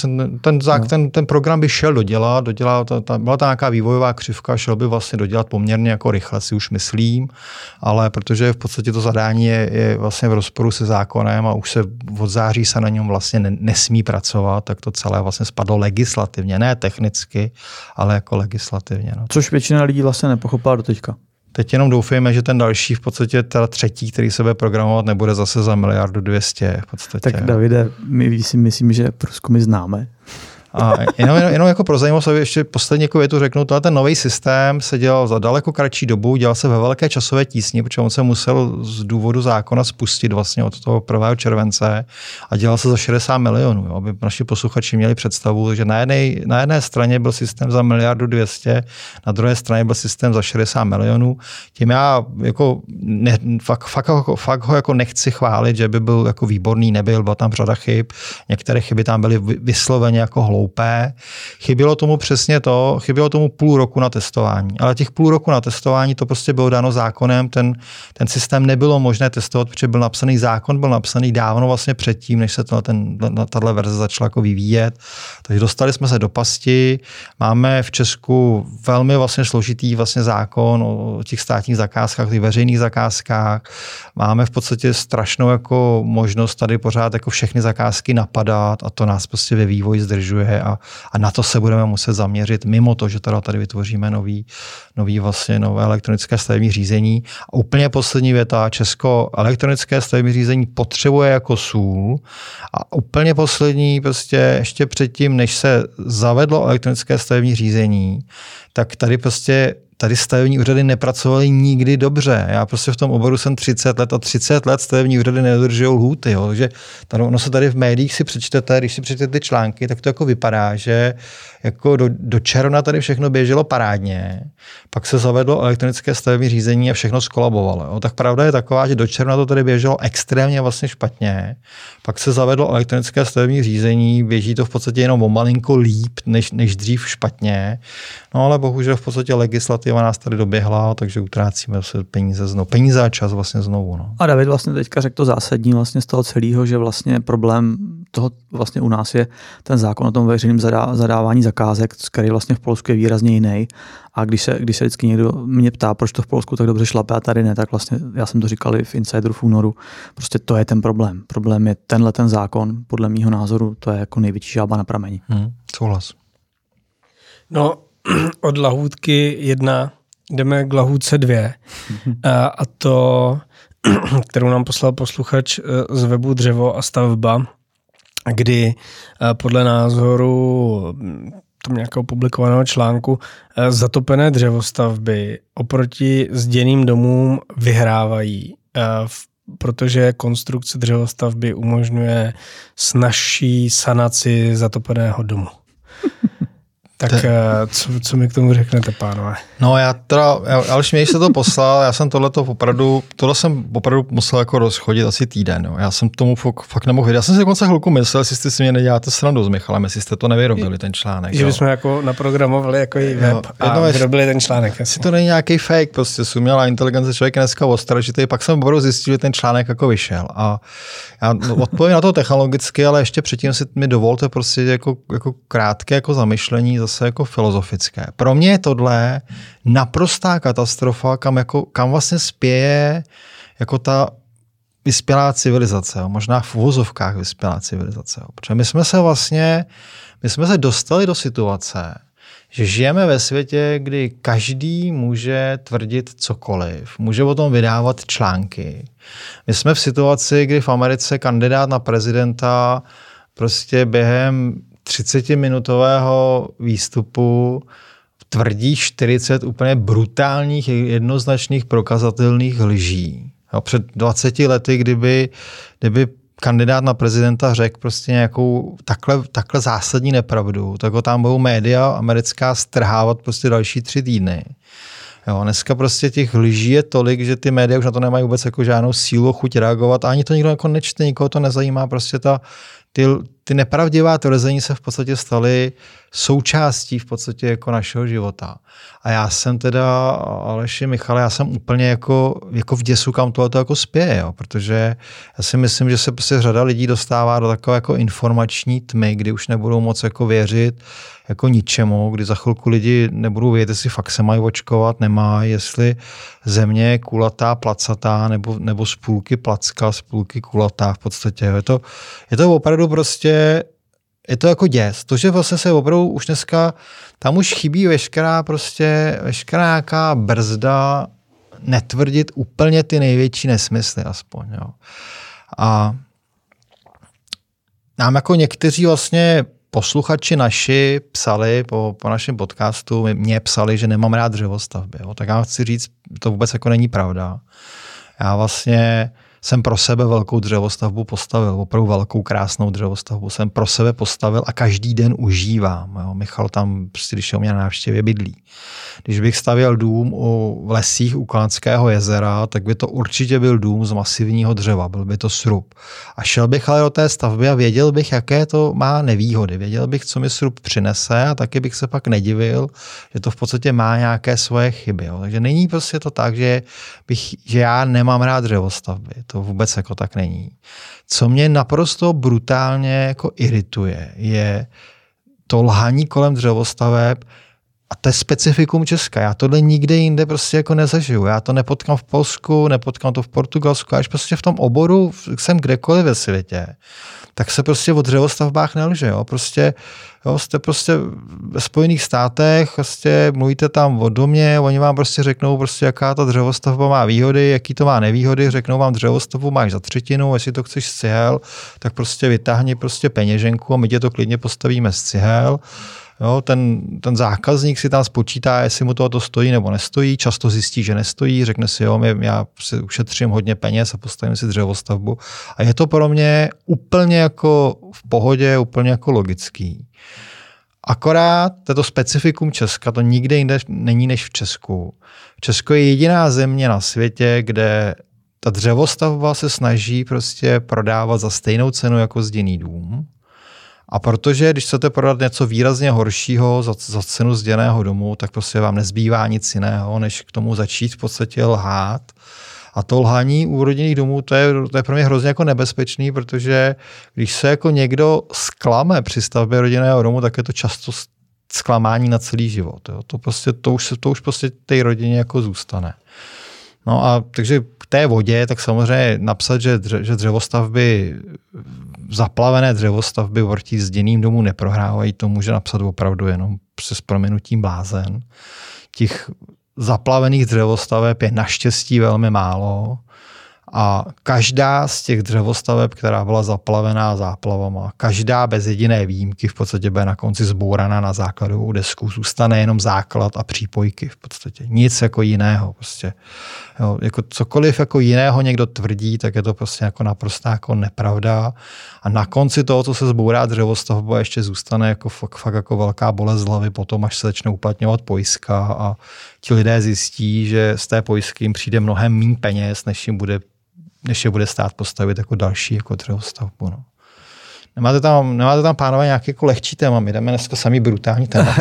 Speaker 3: ten program by šel dodělat byla tam nějaká vývojová křivka, šel by vlastně dodělat poměrně jako rychle, si už myslím, ale protože v podstatě to zadání je vlastně v rozporu se zákonem a už se od září se na něm vlastně nesmí pracovat, tak to celé vlastně spadlo legislativně, ne technicky, ale jako legislativně. No.
Speaker 2: Což většina lidí vlastně nepochopila do teďka.
Speaker 3: Teď jenom doufejme, že ten další, v podstatě teda třetí, který se bude programovat, nebude zase za 1,2 miliardy v podstatě.
Speaker 2: Tak Davide, my si myslím, že průzkumy známe.
Speaker 3: A jenom jako pro zajímavost, ještě poslední jako větu řeknu, ten nový systém se dělal za daleko kratší dobu, dělal se ve velké časové tísni, protože on se musel z důvodu zákona spustit vlastně od toho 1. července a dělal se za 60 milionů, jo, aby naši posluchači měli představu, že na jedné straně byl systém za 1,2 miliardy, na druhé straně byl systém za 60 milionů. Tím já jako fakt ho jako nechci chválit, že by byl jako výborný, byla tam řada chyb, některé chyby tam byly vysloveně jako hloupé. Chybělo tomu přesně to, chybělo tomu půl roku na testování. Ale těch půl roku na testování to prostě bylo dáno zákonem, ten systém nebylo možné testovat, protože byl napsaný zákon, byl napsaný dávno vlastně předtím, než se tahle verze začala jako vyvíjet. Takže dostali jsme se do pasti, máme v Česku velmi vlastně složitý vlastně zákon o těch státních zakázkách, těch veřejných zakázkách. Máme v podstatě strašnou jako možnost tady pořád jako všechny zakázky napadat a to nás prostě ve vývoji zdržuje a na to se budeme muset zaměřit, mimo to, že teda tady vytvoříme nové elektronické stavební řízení. A úplně poslední věta, Česko elektronické stavební řízení potřebuje jako sůl a úplně poslední prostě ještě předtím, než se zavedlo elektronické stavební řízení, tak tady stavební úřady nepracovaly nikdy dobře. Já prostě v tom oboru jsem 30 let a 30 let stavební úřady nedodržují lhůty. Jo. Takže ono se tady v médiích si přečtete, když si přečtete ty články, tak to jako vypadá, že jako do června tady všechno běželo parádně, pak se zavedlo elektronické stavební řízení a všechno skolabovalo. Jo. Tak pravda je taková, že do června to tady běželo extrémně vlastně špatně, pak se zavedlo elektronické stavební řízení, běží to v podstatě jenom o malinko líp, než dřív špatně. No ale bohužel v podstatě legislativa nás tady doběhla, takže utrácíme se peníze a čas vlastně znovu. No.
Speaker 2: A David vlastně teďka řekl to zásadní vlastně z toho celého, že vlastně problém toho vlastně u nás je ten zákon o tom veřejném zadávání zakázek, který vlastně v Polsku je výrazně jiný. A když se vždycky někdo mě ptá, proč to v Polsku tak dobře šlape a tady ne, tak vlastně já jsem to říkal i v Insideru v únoru. Prostě to je ten problém. Problém je ten zákon, podle mýho názoru, to je jako největší žába na prameni.
Speaker 3: Souhlas.
Speaker 1: No, od lahůdky 1 jdeme k lahůdce 2. A to, kterou nám poslal posluchač z webu Dřevo a stavba, kdy podle názoru tam nějakého publikovaného článku zatopené dřevostavby oproti zděným domům vyhrávají, protože konstrukce dřevostavby umožňuje snazší sanaci zatopeného domu. Tak co mi k tomu řeknete, pánové?
Speaker 3: No Aleš mě se to poslal, já jsem tohle jsem opravdu musel jako rozchodit asi týden. Jo. Já jsem tomu fakt nemohl vidět. Já jsem si dokonce chvilku myslel, jestli si mě neděláte srandu s Michalem, jestli jste to nevyrobili, ten článek.
Speaker 1: Že bychom jako naprogramovali jako i web a vyrobili ten článek.
Speaker 3: Jestli to není nějaký fake, prostě umělá inteligence, člověk je dneska ostražitý, pak jsem opravdu zjistil, že ten článek jako vyšel. A já odpovím na to technologicky, ale ještě předtím si mi dovolte prostě jako krátké jako zamyšlení zase jako filozofické. Pro mě je tohle naprostá katastrofa, kam vlastně spěje jako ta vyspělá civilizace, možná v uvozovkách vyspělá civilizace. Protože my jsme se dostali do situace, že žijeme ve světě, kdy každý může tvrdit cokoliv, může o tom vydávat články. My jsme v situaci, kdy v Americe kandidát na prezidenta prostě během 30-minutového výstupu tvrdí 40 úplně brutálních, jednoznačných, prokazatelných lží. Před 20 lety, kdyby kandidát na prezidenta řekl prostě nějakou takhle zásadní nepravdu, tak ho tam budou média americká strhávat prostě další 3 týdny. Jo, dneska prostě těch lží je tolik, že ty média už na to nemají vůbec jako žádnou sílu, chuť reagovat a ani to nikdo jako nečte, nikoho to nezajímá, prostě ty nepravdivá tvrzení se v podstatě staly součástí v podstatě jako našeho života. A já jsem teda, Aleši, Michale, já jsem úplně jako v děsu, kam tohleto jako spěje, jo, protože já si myslím, že se prostě řada lidí dostává do takové jako informační tmy, kdy už nebudou moc jako věřit jako ničemu, kdy za chvilku lidi nebudou vědět, jestli fakt se mají očkovat, nemají, jestli země je kulatá, placatá, nebo z půlky placka, z půlky kulatá v podstatě. Je to opravdu prostě, je to jako děs. To, že vlastně se opravdu už dneska, tam už chybí veškerá nějaká brzda netvrdit úplně ty největší nesmysly aspoň. Jo. A nám jako někteří vlastně posluchači naši psali po našem podcastu, mě psali, že nemám rád dřevostavby. Jo. Tak já chci říct, to vůbec jako není pravda. Já vlastně jsem pro sebe velkou dřevostavbu postavil, opravdu velkou krásnou dřevostavbu jsem pro sebe postavil a každý den užívám. Jo. Michal tam, prostě, když je u mě na návštěvě, bydlí. Když bych stavěl dům v lesích u Klanského jezera, tak by to určitě byl dům z masivního dřeva, byl by to srub. A šel bych ale do té stavby a věděl bych, jaké to má nevýhody. Věděl bych, co mi srub přinese a taky bych se pak nedivil, že to v podstatě má nějaké svoje chyby. Jo. Takže není prostě to tak, že já nemám rád dřevostavby. To vůbec jako tak není. Co mě naprosto brutálně jako irituje, je to lhaní kolem dřevostaveb. A to je specifikum Česka. Já tohle nikde jinde prostě jako nezažiju. Já to nepotkám v Polsku, nepotkám to v Portugalsku, až prostě v tom oboru jsem kdekoliv ve světě. Tak se prostě o dřevostavbách nelže. Jo. Prostě, jo, jste prostě ve Spojených státech, prostě mluvíte tam o domě, oni vám prostě řeknou, prostě, jaká ta dřevostavba má výhody, jaký to má nevýhody, řeknou vám dřevostavbu máš za 1/3, jestli to chceš z cihel, tak prostě vytáhni prostě peněženku a my tě to klidně postavíme z cihel. Jo, ten zákazník si tam spočítá, jestli mu to stojí nebo nestojí, často zjistí, že nestojí, řekne si, jo, já si ušetřím hodně peněz a postavím si dřevostavbu. A je to pro mě úplně jako v pohodě, úplně jako logický. Akorát to specifikum Česka, to nikde jinde není než v Česku. Česko je jediná země na světě, kde ta dřevostavba se snaží prostě prodávat za stejnou cenu jako zděný dům. A protože když chcete prodat něco výrazně horšího za cenu zděného domu, tak prostě vám nezbývá nic jiného, než k tomu začít v podstatě lhát. A to lhání u rodinných domů, to je pro mě hrozně jako nebezpečný, protože když se jako někdo zklame při stavbě rodinného domu, tak je to často zklamání na celý život. Jo. To už prostě té rodině jako zůstane. No a takže k té vodě, tak samozřejmě napsat, že dřevostavby, zaplavené dřevostavby v ortí zděným domů neprohrávají, to může napsat opravdu jenom s prominutím blázen. Těch zaplavených dřevostaveb je naštěstí velmi málo a každá z těch dřevostaveb, která byla zaplavená záplavama, každá bez jediné výjimky v podstatě bude na konci zbouraná na základovou desku, zůstane jenom základ a přípojky v podstatě. Nic jako jiného prostě. Jo, jako cokoliv jako jiného někdo tvrdí, tak je to prostě jako naprosto jako nepravda. A na konci toho, co se zbourá dřevostavba, ještě zůstane jako fakt jako velká bolest hlavy potom, až se začne uplatňovat pojistka a ti lidé zjistí, že z té pojistky jim přijde mnohem méně peněz, než je bude stát postavit jako další jako dřevostavbu. No. Nemáte tam, pánové, nějaký jako lehčí téma? My jdeme dneska samý brutální téma.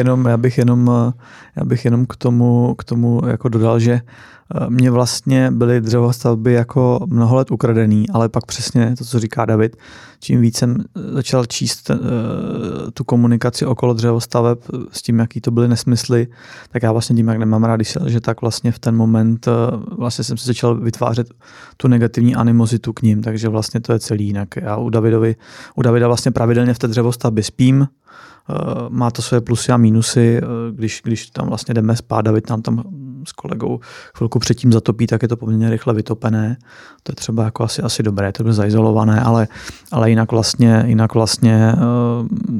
Speaker 2: Já bych jenom k tomu jako dodal, že mě vlastně byly dřevostavby jako mnoho let ukradený, ale pak přesně to, co říká David, čím víc jsem začal číst tu komunikaci okolo dřevostaveb s tím, jaký to byly nesmysly, tak já vlastně tím, jak nemám rád, že tak vlastně v ten moment vlastně jsem si začal vytvářet tu negativní animozitu k ním, takže vlastně to je celý jinak. Já u Davida vlastně pravidelně v té dřevostavbě spím, má to své plusy a mínusy, když tam vlastně jdeme spát, David nám tam s kolegou chvilku předtím zatopí, tak je to poměrně rychle vytopené. To je třeba jako asi dobré, to je zaizolované, ale jinak vlastně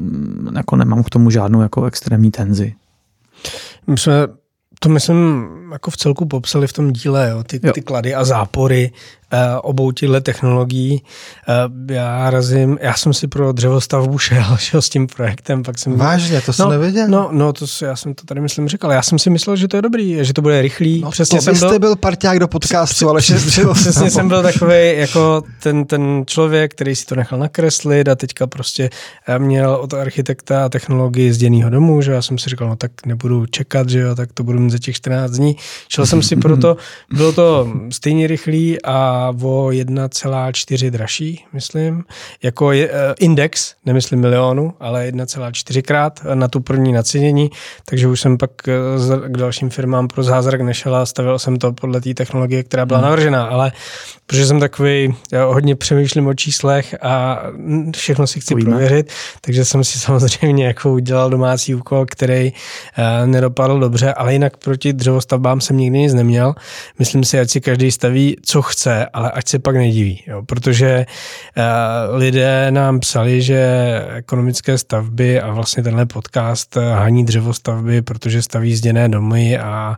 Speaker 2: jako nemám k tomu žádnou jako extrémní tenzi.
Speaker 1: Myslím, jako v celku popsali v tom díle, jo, ty klady a zápory obou těchto technologií. Já jsem si pro dřevostavbu šel s tím projektem. Pak jsem...
Speaker 3: Vážně, to jsem nevěděl?
Speaker 1: Já jsem to tady myslím říkal. Já jsem si myslel, že to je dobrý, že to bude rychlý.
Speaker 3: No, přesně to byste byl parťák do podcastu, ale
Speaker 1: přesně jsem byl takovej jako ten člověk, který si to nechal nakreslit a teďka prostě měl od architekta technologii zděnýho domu, že já jsem si říkal, no tak nebudu čekat, že jo, tak to budu mít za těch 14 dní. Šel jsem si proto, bylo to stejně rychlý a o 1,4 dražší, myslím, jako index, nemyslím milionu, ale 1,4krát na tu první nacenění, takže už jsem pak k dalším firmám pro zázrak nešel a stavil jsem to podle té technologie, která byla navržená, ale protože jsem takový, já hodně přemýšlím o číslech a všechno si chci prověřit, takže jsem si samozřejmě jako udělal domácí úkol, který nedopadl dobře, ale jinak proti dřevostavbám jsem nikdy nic neměl. Myslím si, ať si každý staví, co chce, ale ať se pak nediví, jo, protože lidé nám psali, že ekonomické stavby a vlastně tenhle podcast hání dřevostavby, protože staví zděné domy a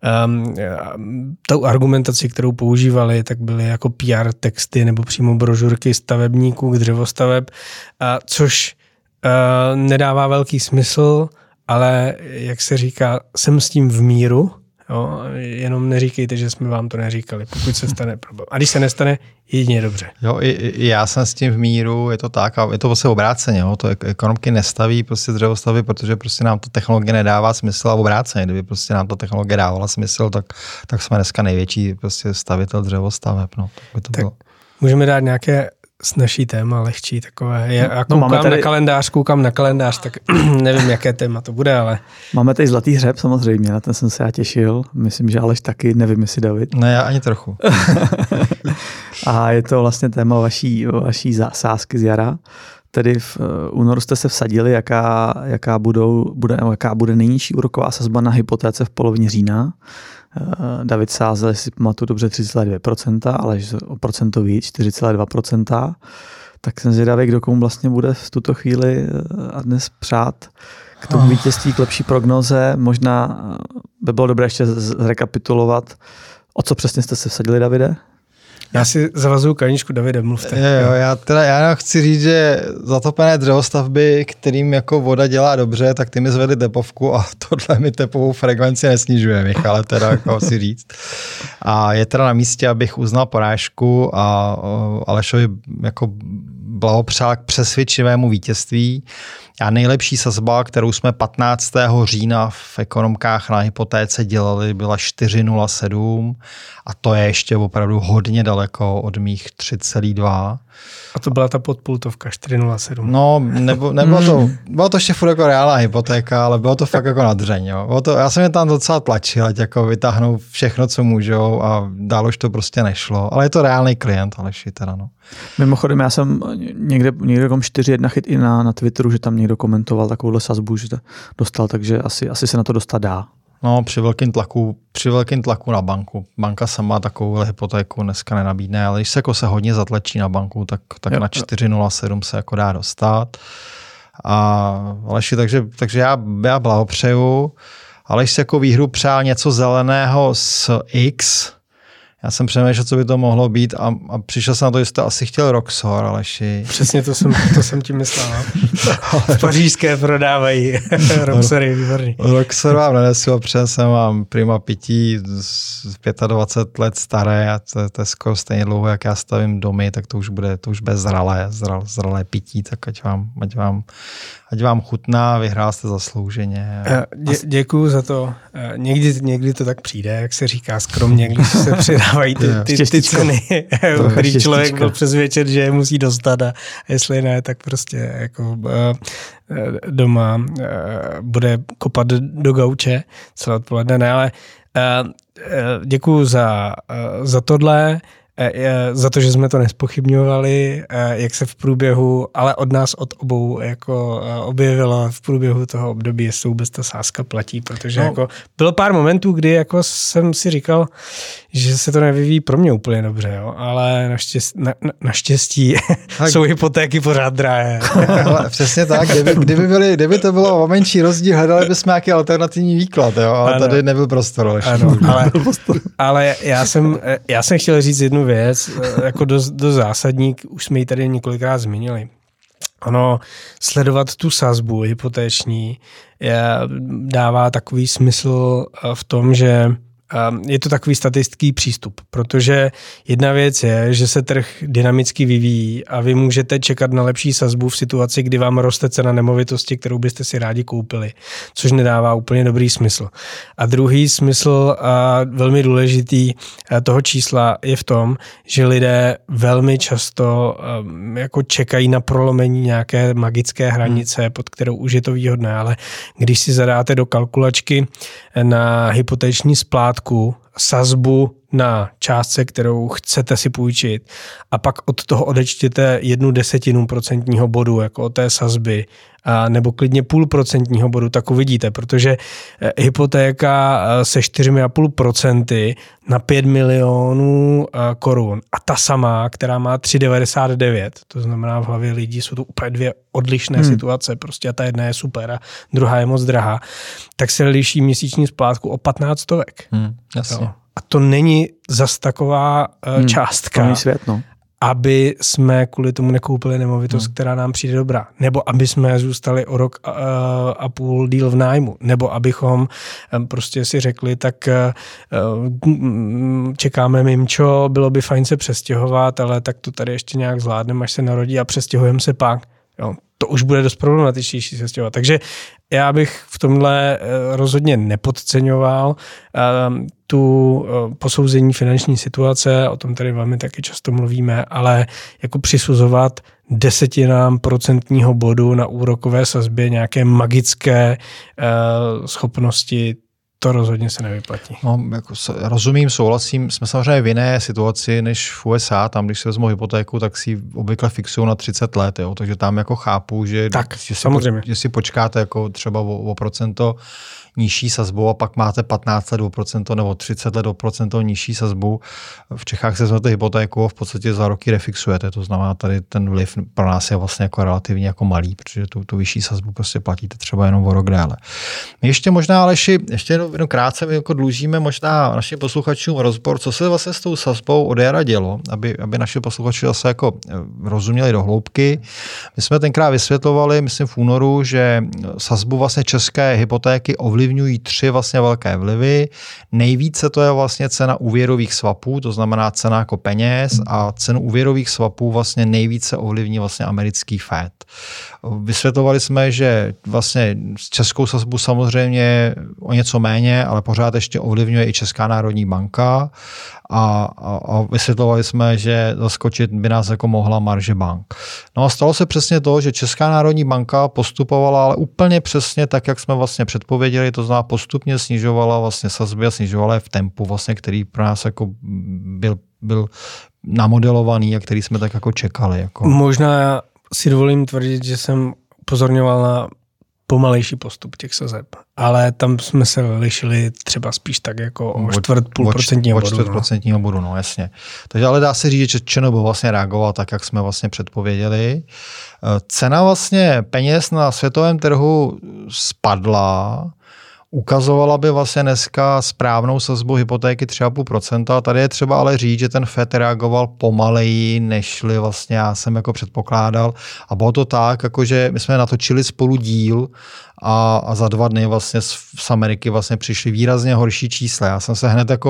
Speaker 1: tou argumentaci, kterou používali, tak byly jako PR texty nebo přímo brožurky stavebníků k dřevostaveb, což nedává velký smysl, ale jak se říká, jsem s tím v míru, jo, jenom neříkejte, že jsme vám to neříkali, pokud se stane problém. A když se nestane, jedině dobře.
Speaker 3: Jo, i já jsem s tím v míru, je to tak a je to vlastně obráceně, jo, to ekonomky nestaví prostě dřevostavby, protože prostě nám to technologie nedává smysl a obráceně, kdyby prostě nám to technologie dávala smysl, tak jsme dneska největší prostě stavitel dřevostaveb, no. Tak
Speaker 1: můžeme dát nějaké snazší téma, lehčí takové. Já koukám na kalendář, tak nevím, jaké téma to bude, ale... Máme
Speaker 2: tady Zlatý hřeb samozřejmě, na ten jsem se já těšil. Myslím, že Aleš taky, nevím, jestli David.
Speaker 3: Ne, já ani trochu.
Speaker 2: A je to vlastně téma vaší sázky z jara. Tedy v únoru jste se vsadili, jaká bude nejnižší úroková sazba na hypotéce v polovině října. David sázel, jestli pamatuju dobře, 3,2%, ale o procento víc, 4,2%. Tak jsem zvědavý, kdo komu vlastně bude v tuto chvíli a dnes přát k tomu vítězství, k lepší prognoze. Možná by bylo dobré ještě zrekapitulovat, o co přesně jste se vsadili, Davide?
Speaker 1: Já si zavazuju kaničku, Davide, mluvte.
Speaker 3: Jo, já chci říct, že zatopené dřevostavby, kterým jako voda dělá dobře, tak ty mi zvedli tepovku a tohle mi tepovou frekvenci nesnižuje, Michale, teda jako si říct. A je teda na místě, abych uznal porážku a Alešovi jako blahopřál k přesvědčivému vítězství. A nejlepší sazba, kterou jsme 15. října v ekonomkách na hypotéce dělali, byla 4,07 a to je ještě opravdu hodně daleko od mých 3,2.
Speaker 1: A to byla ta podpultovka 4,07.
Speaker 3: No, bylo to ještě furt jako reálná hypotéka, ale bylo to fakt jako na dřeň. Jo. Já jsem je tam docela tlačil, ať jako vytáhnou všechno, co můžou a dál už to prostě nešlo. Ale je to reálný klient, Aleši teda, no.
Speaker 2: Mimochodem, já jsem někde 4,1 chyt i na Twitteru, že tam někdo komentoval takovouhle sazbu, že to dostal, takže asi se na to dostat dá.
Speaker 3: No, při velkém tlaku na banku. Banka sama takovou hypotéku dneska nenabídne, ale když se jako se hodně zatlačí na banku, tak na 4,07 se jako dá dostat. Aleši, takže já blahopřeju. Aleš si jako výhru přál něco zeleného s X. Já jsem přemýšlel, co by to mohlo být a přišel jsem na to, že jste asi chtěl Roxor, Aleši.
Speaker 1: Přesně to jsem ti myslel. V pařížské prodávají Roxory, výborný.
Speaker 3: Roxor vám nenesu, přinesl vám Prima pití z 25 let staré a to je skoro stejně dlouho, jak já stavím domy, tak to už bude zralé pití, tak ať vám chutná, vyhrál jste zaslouženě.
Speaker 1: Děkuju za to. Někdy to tak přijde, jak se říká skromně, když se přidávají ty ceny, který člověk byl přesvědčen, že je musí dostat a jestli ne, tak prostě jako doma bude kopat do gauče celé odpoledne. Ne, ale děkuju za tohle. za to, že jsme to nespochybňovali, jak se v průběhu, ale od nás od obou jako objevilo v průběhu toho období, jestli vůbec ta sázka platí, protože jako bylo pár momentů, kdy jako jsem si říkal, že se to nevyvíjí pro mě úplně dobře, jo? Ale naštěstí jsou hypotéky pořád drahé.
Speaker 3: Přesně tak, kdyby to bylo o menší rozdíl, hledali bychom nějaký alternativní výklad, jo? Ale ano. Tady nebyl prostor.
Speaker 1: Ale já jsem chtěl říct jednu věc, jako dost zásadní, už jsme ji tady několikrát zmínili. Ono, sledovat tu sazbu hypotéční dává takový smysl v tom, že je to takový statistický přístup, protože jedna věc je, že se trh dynamicky vyvíjí a vy můžete čekat na lepší sazbu v situaci, kdy vám roste cena nemovitosti, kterou byste si rádi koupili, což nedává úplně dobrý smysl. A druhý smysl, velmi důležitý toho čísla je v tom, že lidé velmi často jako čekají na prolomení nějaké magické hranice, pod kterou už je to výhodné, ale když si zadáte do kalkulačky na hypoteční splátku sazbu na částce, kterou chcete si půjčit a pak od toho odečtěte 0,1% bodu jako od té sazby nebo klidně 0,5% bodu, tak uvidíte, protože hypotéka se 4,5% na 5 milionů korun a ta samá, která má 3,99, to znamená v hlavě lidí jsou to úplně dvě odlišné situace, prostě a ta jedna je super a druhá je moc drahá, tak se liší měsíční splátku o 15 stovek.
Speaker 3: Jasně.
Speaker 1: Jo. A to není zas taková částka,
Speaker 2: svět, no.
Speaker 1: aby jsme kvůli tomu nekoupili nemovitost, která nám přijde dobrá. Nebo aby jsme zůstali o rok a půl díl v nájmu. Nebo abychom prostě si řekli, tak čekáme mimčo, bylo by fajn se přestěhovat, ale tak to tady ještě nějak zvládneme, až se narodí a přestěhujeme se pak. Jo, to už bude dost problematičtější se stěhovat. Takže já bych v tomhle rozhodně nepodceňoval tu posouzení finanční situace, o tom tady velmi taky často mluvíme, ale jako přisuzovat 10% bodu na úrokové sazbě nějaké magické schopnosti, to rozhodně se nevyplatí.
Speaker 3: No, jako rozumím, souhlasím. Jsme samozřejmě v jiné situaci než v USA. Tam, když si vezmu hypotéku, tak si obvykle fixují na 30 let. Jo? Takže tam jako chápu, že že si počkáte jako třeba o procento nižší sazbu a pak máte 15 let o procento nebo 30 let o procento nižší sazbu. V Čechách se vezmete hypotéku a v podstatě za roky refixujete. To znamená, tady ten vliv pro nás je vlastně jako relativně jako malý, protože tu vyšší sazbu prostě platíte třeba jenom o rok déle. My ještě možná, Aleši, ještě jenom krátce jako dlužíme možná našim posluchačům rozbor, co se vlastně s tou sazbou od jara dělo, aby naši posluchači zase jako rozuměli do hloubky. My jsme tenkrát vysvětlovali, myslím v únoru, že sazbu vlastně české hypotéky ovlivňují 3 vlastně velké vlivy. Nejvíce to je vlastně cena úvěrových swapů, to znamená cena jako peněz, a cenu úvěrových swapů vlastně nejvíce ovlivní vlastně americký Fed. Vysvětlovali jsme, že vlastně českou sazbu samozřejmě o něco méně, ale pořád ještě ovlivňuje i Česká národní banka a vysvětlovali jsme, že zaskočit by nás jako mohla marže bank. No a stalo se přesně to, že Česká národní banka postupovala ale úplně přesně tak, jak jsme vlastně předpověděli, to znamená postupně snižovala vlastně sazby a snižovala je v tempu vlastně, který pro nás jako byl namodelovaný a který jsme tak jako čekali. Jako.
Speaker 1: Možná si dovolím tvrdit, že jsem upozorňoval na pomalejší postup těch sazeb, ale tam jsme se lišili třeba spíš tak jako o 4,5%
Speaker 3: bodu, no jasně. Takže ale dá se říct, že ČNB vlastně reagoval tak, jak jsme vlastně předpověděli. Cena vlastně peněz na světovém trhu spadla, ukazovala by vlastně dneska správnou sazbu hypotéky 3,5%. Tady je třeba ale říct, že ten FED reagoval pomaleji, nežli vlastně já jsem jako předpokládal. A bylo to tak, jakože my jsme natočili spolu díl a za 2 dny vlastně z Ameriky vlastně přišly výrazně horší čísla. Já jsem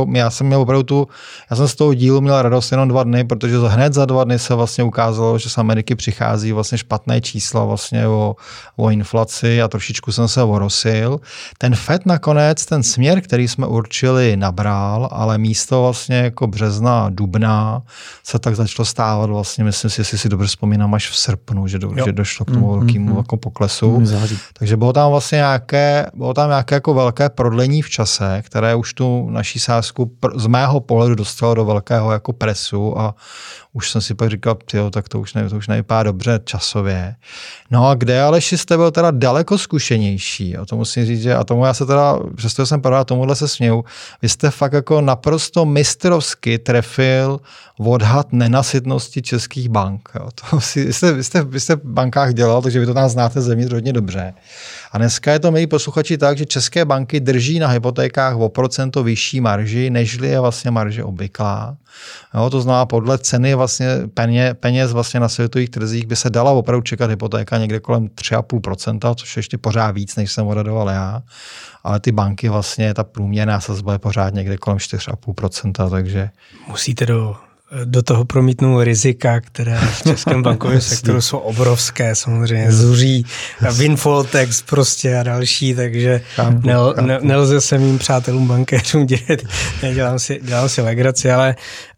Speaker 3: z toho dílu měl radost jenom 2 dny, protože hned za 2 dny se vlastně ukázalo, že z Ameriky přichází vlastně špatné čísla vlastně o inflaci a trošičku jsem se orosil. Ten FED nakonec, ten směr, který jsme určili, nabral, ale místo vlastně jako března, dubna se tak začalo stávat vlastně, myslím si, jestli si dobře vzpomínám, až v srpnu, že došlo k tomu velkému jako poklesu. Takže bylo bylo tam nějaké jako velké prodlení v čase, které už tu naší sázku z mého pohledu dostalo do velkého jako presu a už jsem si pak říkal, tak to už nevypadá dobře časově. No a kde Aleši jste byl teda daleko zkušenější, a to musím říct, že a tomu já se teda, přesto jsem právě tomuhle se směju, vy jste fakt jako naprosto mistrovsky trefil odhad nenasytnosti českých bank. Jo. Vy jste v bankách dělal, takže vy to tam znáte zevnitř hodně dobře. A dneska je to, milí posluchači, tak, že české banky drží na hypotékách o procento vyšší marži, nežli je vlastně marže obvyklá. Jo, to znamená, podle ceny vlastně peněz vlastně na světových trzích by se dala opravdu čekat hypotéka někde kolem 3,5%, což je ještě pořád víc, než jsem odhadoval já. Ale ty banky vlastně, ta průměrná sazba je pořád někde kolem 4,5%, takže...
Speaker 1: Musíte do toho promítnout rizika, které v českém bankovním sektoru jsou obrovské, samozřejmě zuří, windfall tax prostě a další, takže nelze se mým přátelům bankéřům dělat, dělám si legraci, ale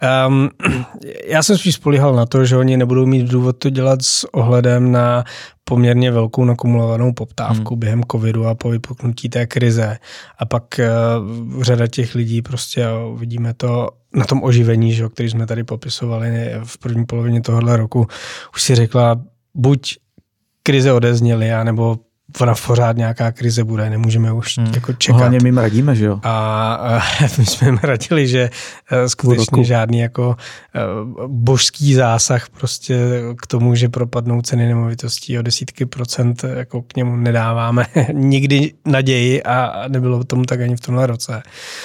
Speaker 1: já jsem spíš spolíhal na to, že oni nebudou mít důvod to dělat s ohledem na poměrně velkou nakumulovanou poptávku během covidu a po vypuknutí té krize. A pak řada těch lidí prostě, vidíme to na tom oživení, že, který jsme tady popisovali v první polovině tohohle roku, už si řekla, buď krize odezněly, anebo ona pořád nějaká krize bude, nemůžeme už jako čekat.
Speaker 2: Hlavně my jim radíme, že jo?
Speaker 1: A my jsme jim radili, že skutečně žádný jako božský zásah prostě k tomu, že propadnou ceny nemovitostí o desítky procent, jako k němu nedáváme nikdy naději a nebylo tomu tak ani v tomhle roce.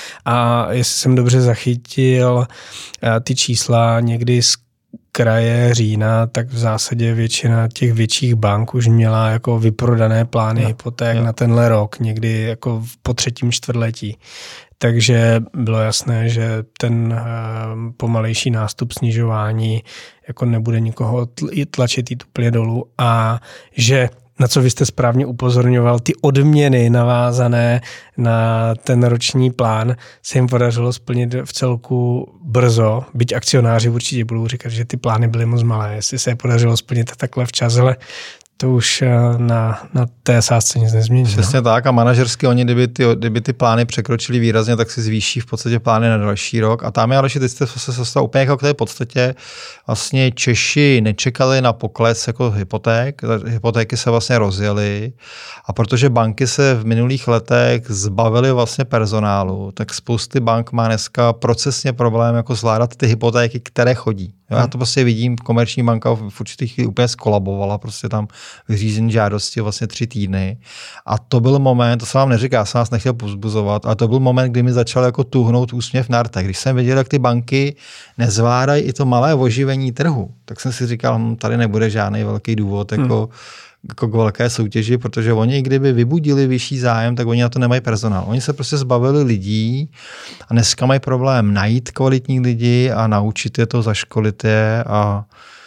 Speaker 1: A jestli jsem dobře zachytil ty čísla někdy z kraje října, tak v zásadě většina těch větších bank už měla jako vyprodané plány hypoték na tenhle rok, někdy jako po třetím čtvrtletí. Takže bylo jasné, že ten pomalejší nástup snižování jako nebude nikoho tlačit jít úplně dolů a že na co vy jste správně upozorňoval, ty odměny navázané na ten roční plán se jim podařilo splnit v celku brzo, byť akcionáři určitě budou říkat, že ty plány byly moc malé, jestli se je podařilo splnit takhle včas, ale to už na té sázce nic nezmění.
Speaker 3: Přesně tak a manažersky oni, kdyby ty plány překročili výrazně, tak si zvýší v podstatě plány na další rok. A tam je ale, že teď jste se dostal úplně jako k té podstatě. Vlastně Češi nečekali na pokles jako hypotéky se vlastně rozjely a protože banky se v minulých letech zbavily vlastně personálu, tak spousty bank má dneska procesně problém jako zvládat ty hypotéky, které chodí. Jo, já to prostě vidím, komerční banka v určitých chvíli úplně skolabovala, prostě tam vyřízení žádosti vlastně 3 týdny. A to byl moment, to jsem vám neříká, jsem vás nechtěl povzbuzovat, ale to byl moment, kdy mi začal jako tuhnout úsměv na rtech. Když jsem viděl, jak ty banky nezvládají i to malé oživení trhu, tak jsem si říkal, tady nebude žádný velký důvod jako k velké soutěži, protože oni, kdyby vybudili vyšší zájem, tak oni na to nemají personál. Oni se prostě zbavili lidí a dneska mají problém najít kvalitní lidi a naučit je to, zaškolit je a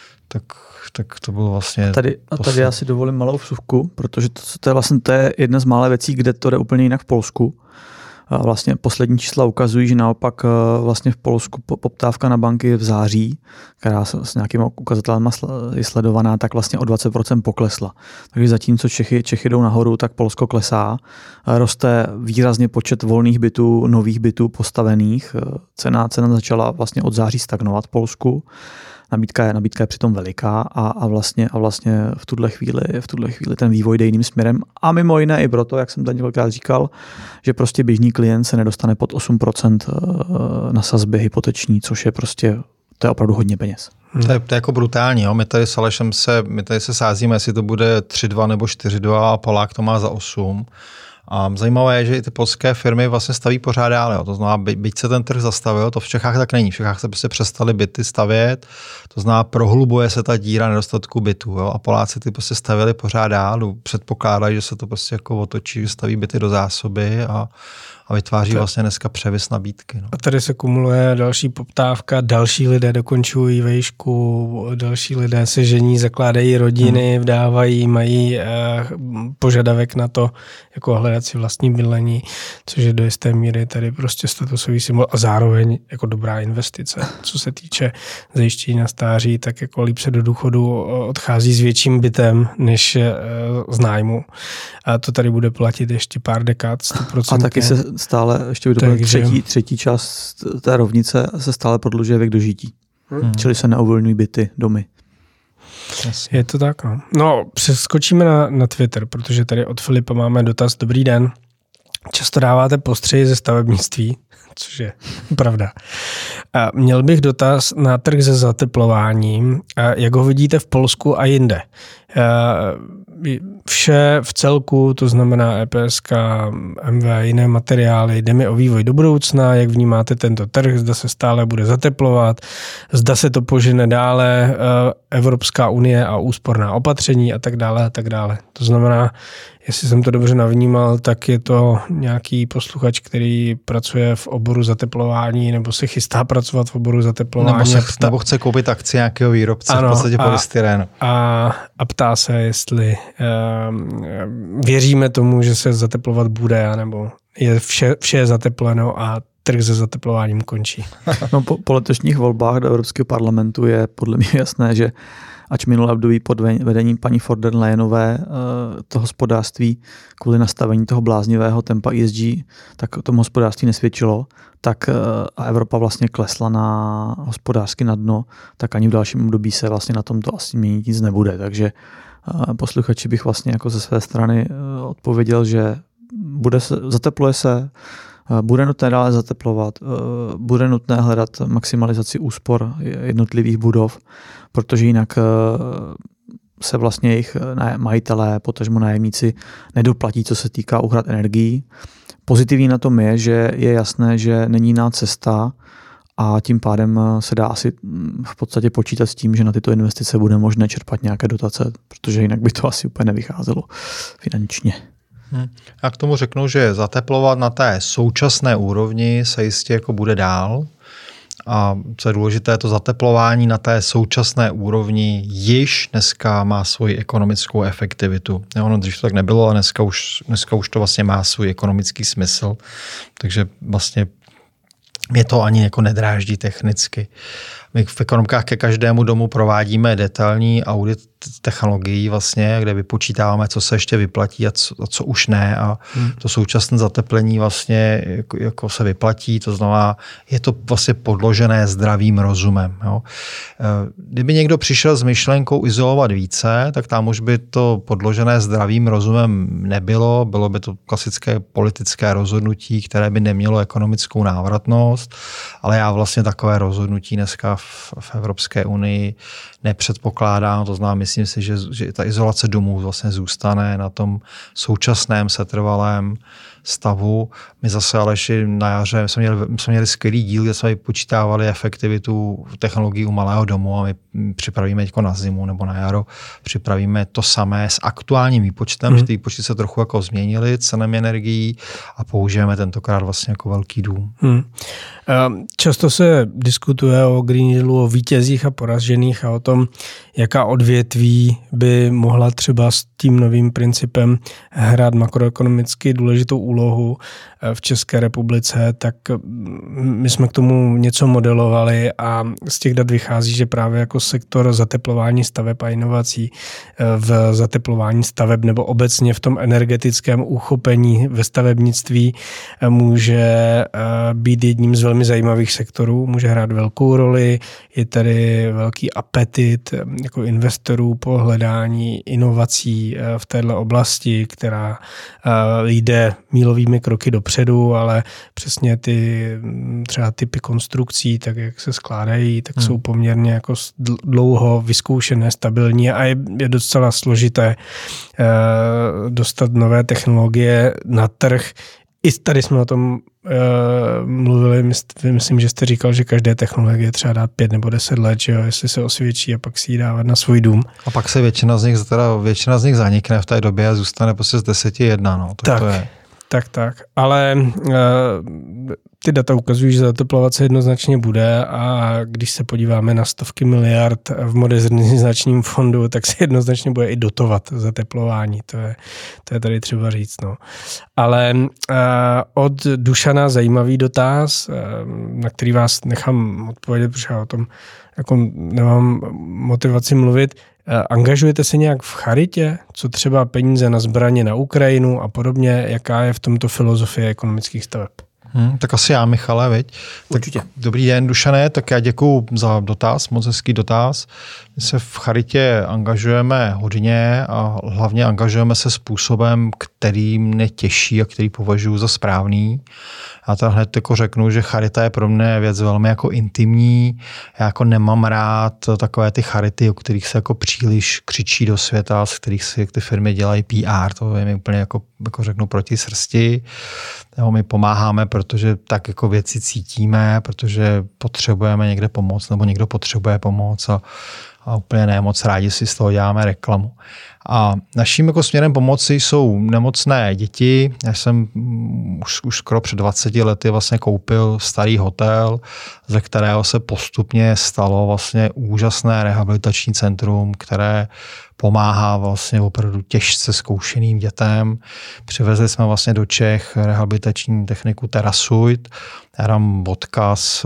Speaker 3: tak to bylo vlastně...
Speaker 2: Tady já si dovolím malou vsuvku, protože to je jedna z mále věcí, kde to jde úplně jinak v Polsku. A vlastně poslední čísla ukazují, že naopak vlastně v Polsku poptávka na banky v září, která s nějakými ukazatelem je sledovaná, tak vlastně o 20% poklesla. Takže zatímco Čechy jdou nahoru, tak Polsko klesá. Roste výrazně počet volných bytů, nových bytů postavených. Cena začala vlastně od září stagnovat v Polsku. Nabídka je přitom veliká a vlastně v tuhle chvíli ten vývoj jde jiným směrem. A mimo jiné i proto, jak jsem tady několikrát říkal, že prostě běžný klient se nedostane pod 8% na sazby hypoteční, což je prostě, to je opravdu hodně peněz.
Speaker 3: To je jako brutální. Jo? My tady s Alešem se sázíme, jestli to bude 3,2 nebo 4,2 a Polák to má za 8. A zajímavé je, že i ty polské firmy vlastně staví pořád dále. Jo. To znamená, byť se ten trh zastavil, to v Čechách tak není. V Čechách se prostě přestali byty stavět, to znamená, prohlubuje se ta díra nedostatku bytů. Jo. A Poláci ty prostě stavěli pořád dál, předpokládají, že se to prostě jako otočí, že staví byty do zásoby a a vytváří vlastně dneska převis nabídky. No.
Speaker 1: A tady se kumuluje další poptávka, další lidé dokončují vejšku, další lidé se žení, zakládají rodiny, vdávají, mají požadavek na to, jako hledat si vlastní bydlení, což je do jisté míry tady prostě statusový symbol a zároveň jako dobrá investice. Co se týče zajištění na stáří, tak jako líp se do důchodu odchází s větším bytem, než z nájmu. A to tady bude platit ještě pár dekád, 100%.
Speaker 2: A taky se stále, ještě třetí část té rovnice se stále prodlužuje věk dožití. Čili se neuvolňují byty, domy.
Speaker 1: Jasně. Je to tak, no. No, přeskočíme na Twitter, protože tady od Filipa máme dotaz. Dobrý den. Často dáváte postřehy ze stavebnictví, což je pravda. Měl bych dotaz na trh se zateplováním, jak ho vidíte v Polsku a jinde. Vše v celku, to znamená EPSK, MV, jiné materiály, jde mi o vývoj do budoucna, jak vnímáte tento trh, zda se stále bude zateplovat, zda se to požene dále, Evropská unie a úsporná opatření a tak dále a tak dále. To znamená, jestli jsem to dobře navnímal, tak je to nějaký posluchač, který pracuje v oboru zateplování nebo se chystá pracovat v oboru zateplování.
Speaker 3: Nebo chce koupit akci nějakého výrobce, ano, v podstatě polystyrenu.
Speaker 1: A ptá se, jestli věříme tomu, že se zateplovat bude, nebo je vše zatepleno a trh se zateplováním končí.
Speaker 2: No, po letošních volbách do Evropského parlamentu je podle mě jasné, že ač minulé období pod vedením paní von der Leyenové to hospodářství kvůli nastavení toho bláznivého tempa ESG, tak tomu hospodářství nesvědčilo, tak a Evropa vlastně klesla na hospodářsky na dno, tak ani v dalším období se vlastně na tomto asi měnit nic nebude. Takže posluchači bych vlastně jako ze své strany odpověděl, že zatepluje se, bude nutné dále zateplovat, bude nutné hledat maximalizaci úspor jednotlivých budov, protože jinak se vlastně jejich majitelé, potažmo nájemníci nedoplatí, co se týká úhrad energií. Pozitivní na tom je, že je jasné, že není jiná cesta a tím pádem se dá asi v podstatě počítat s tím, že na tyto investice bude možné čerpat nějaké dotace, protože jinak by to asi úplně nevycházelo finančně.
Speaker 3: Já k tomu řeknu, že zateplovat na té současné úrovni se jistě jako bude dál. A co je důležité, to zateplování na té současné úrovni již dneska má svoji ekonomickou efektivitu. Ono dřív to tak nebylo, ale dneska už to vlastně má svůj ekonomický smysl. Takže vlastně mě to ani jako nedráždí technicky. My v ekonomkách ke každému domu provádíme detailní audit technologií vlastně, kde vypočítáváme, co se ještě vyplatí a co už ne. A to současné zateplení vlastně jako se vyplatí, to znamená, je to vlastně podložené zdravým rozumem. Jo. Kdyby někdo přišel s myšlenkou izolovat více, tak tam už by to podložené zdravým rozumem nebylo. Bylo by to klasické politické rozhodnutí, které by nemělo ekonomickou návratnost, ale já vlastně takové rozhodnutí dneska v Evropské unii nepředpokládám, to znamená, myslím si, že ta izolace domů vlastně zůstane na tom současném setrvalém stavu. My zase Aleši na jaře jsme měli skvělý díl, kde jsme vypočítávali efektivitu technologií u malého domu a my připravíme jako na zimu nebo na jaro, připravíme to samé s aktuálním výpočtem, že ty výpočty se trochu jako změnily cenami energií a použijeme tentokrát vlastně jako velký dům.
Speaker 1: Často se diskutuje o Green Dealu, o vítězích a poražených a o tom, jaká odvětví by mohla třeba s tím novým principem hrát makroekonomicky důležitou úlohu v České republice, tak my jsme k tomu něco modelovali a z těch dat vychází, že právě jako sektor zateplování staveb a inovací v zateplování staveb nebo obecně v tom energetickém uchopení ve stavebnictví může být jedním z velmi zajímavých sektorů, může hrát velkou roli, je tady velký apetit jako investorů po hledání inovací v této oblasti, která jde mílovými kroky dopředu, ale přesně ty třeba typy konstrukcí, tak jak se skládají, tak jsou poměrně jako dlouho vyzkoušené, stabilní a je docela složité dostat nové technologie na trh. I tady jsme o tom mluvili, myslím, že jste říkal, že každé technologie třeba dát 5 nebo 10 let, že jo, jestli se osvědčí a pak si ji dávat na svůj dům.
Speaker 3: A pak se většina z nich zanikne v té době a zůstane prostě z 10 jedna. No. Tak to je.
Speaker 1: Tak. Ale ty data ukazují, že zateplovat se jednoznačně bude a když se podíváme na stovky miliard v modernizačním fondu, tak se jednoznačně bude i dotovat zateplování. To je tady třeba říct. No. Ale od Dušana zajímavý dotaz, na který vás nechám odpovědět, protože já o tom jako nemám motivaci mluvit. Angažujete se nějak v charitě? Co třeba peníze na zbraně na Ukrajinu a podobně? Jaká je v tomto filozofie ekonomických staveb?
Speaker 3: Tak asi já, Michale, viď?
Speaker 2: Určitě.
Speaker 3: Tak, dobrý den, Dušané, tak já děkuju za dotaz, moc hezký dotaz. My se v charitě angažujeme hodně a hlavně angažujeme se způsobem, který mě těší a který považuji za správný. Já to hned jako řeknu, že charita je pro mě věc velmi jako intimní. Já jako nemám rád takové ty charity, o kterých se jako příliš křičí do světa, z kterých si ty firmy dělají PR. To je mi úplně jako řeknu proti srsti. My pomáháme, protože tak jako věci cítíme, protože potřebujeme někde pomoc nebo někdo potřebuje pomoc a úplně ne moc rádi si z toho děláme reklamu. A naším jako směrem pomoci jsou nemocné děti. Já jsem už skoro před 20 lety vlastně koupil starý hotel, ze kterého se postupně stalo vlastně úžasné rehabilitační centrum, které pomáhá vlastně opravdu těžce zkoušeným dětem. Přivezli jsme vlastně do Čech rehabilitační techniku Terasuit. Já dám odkaz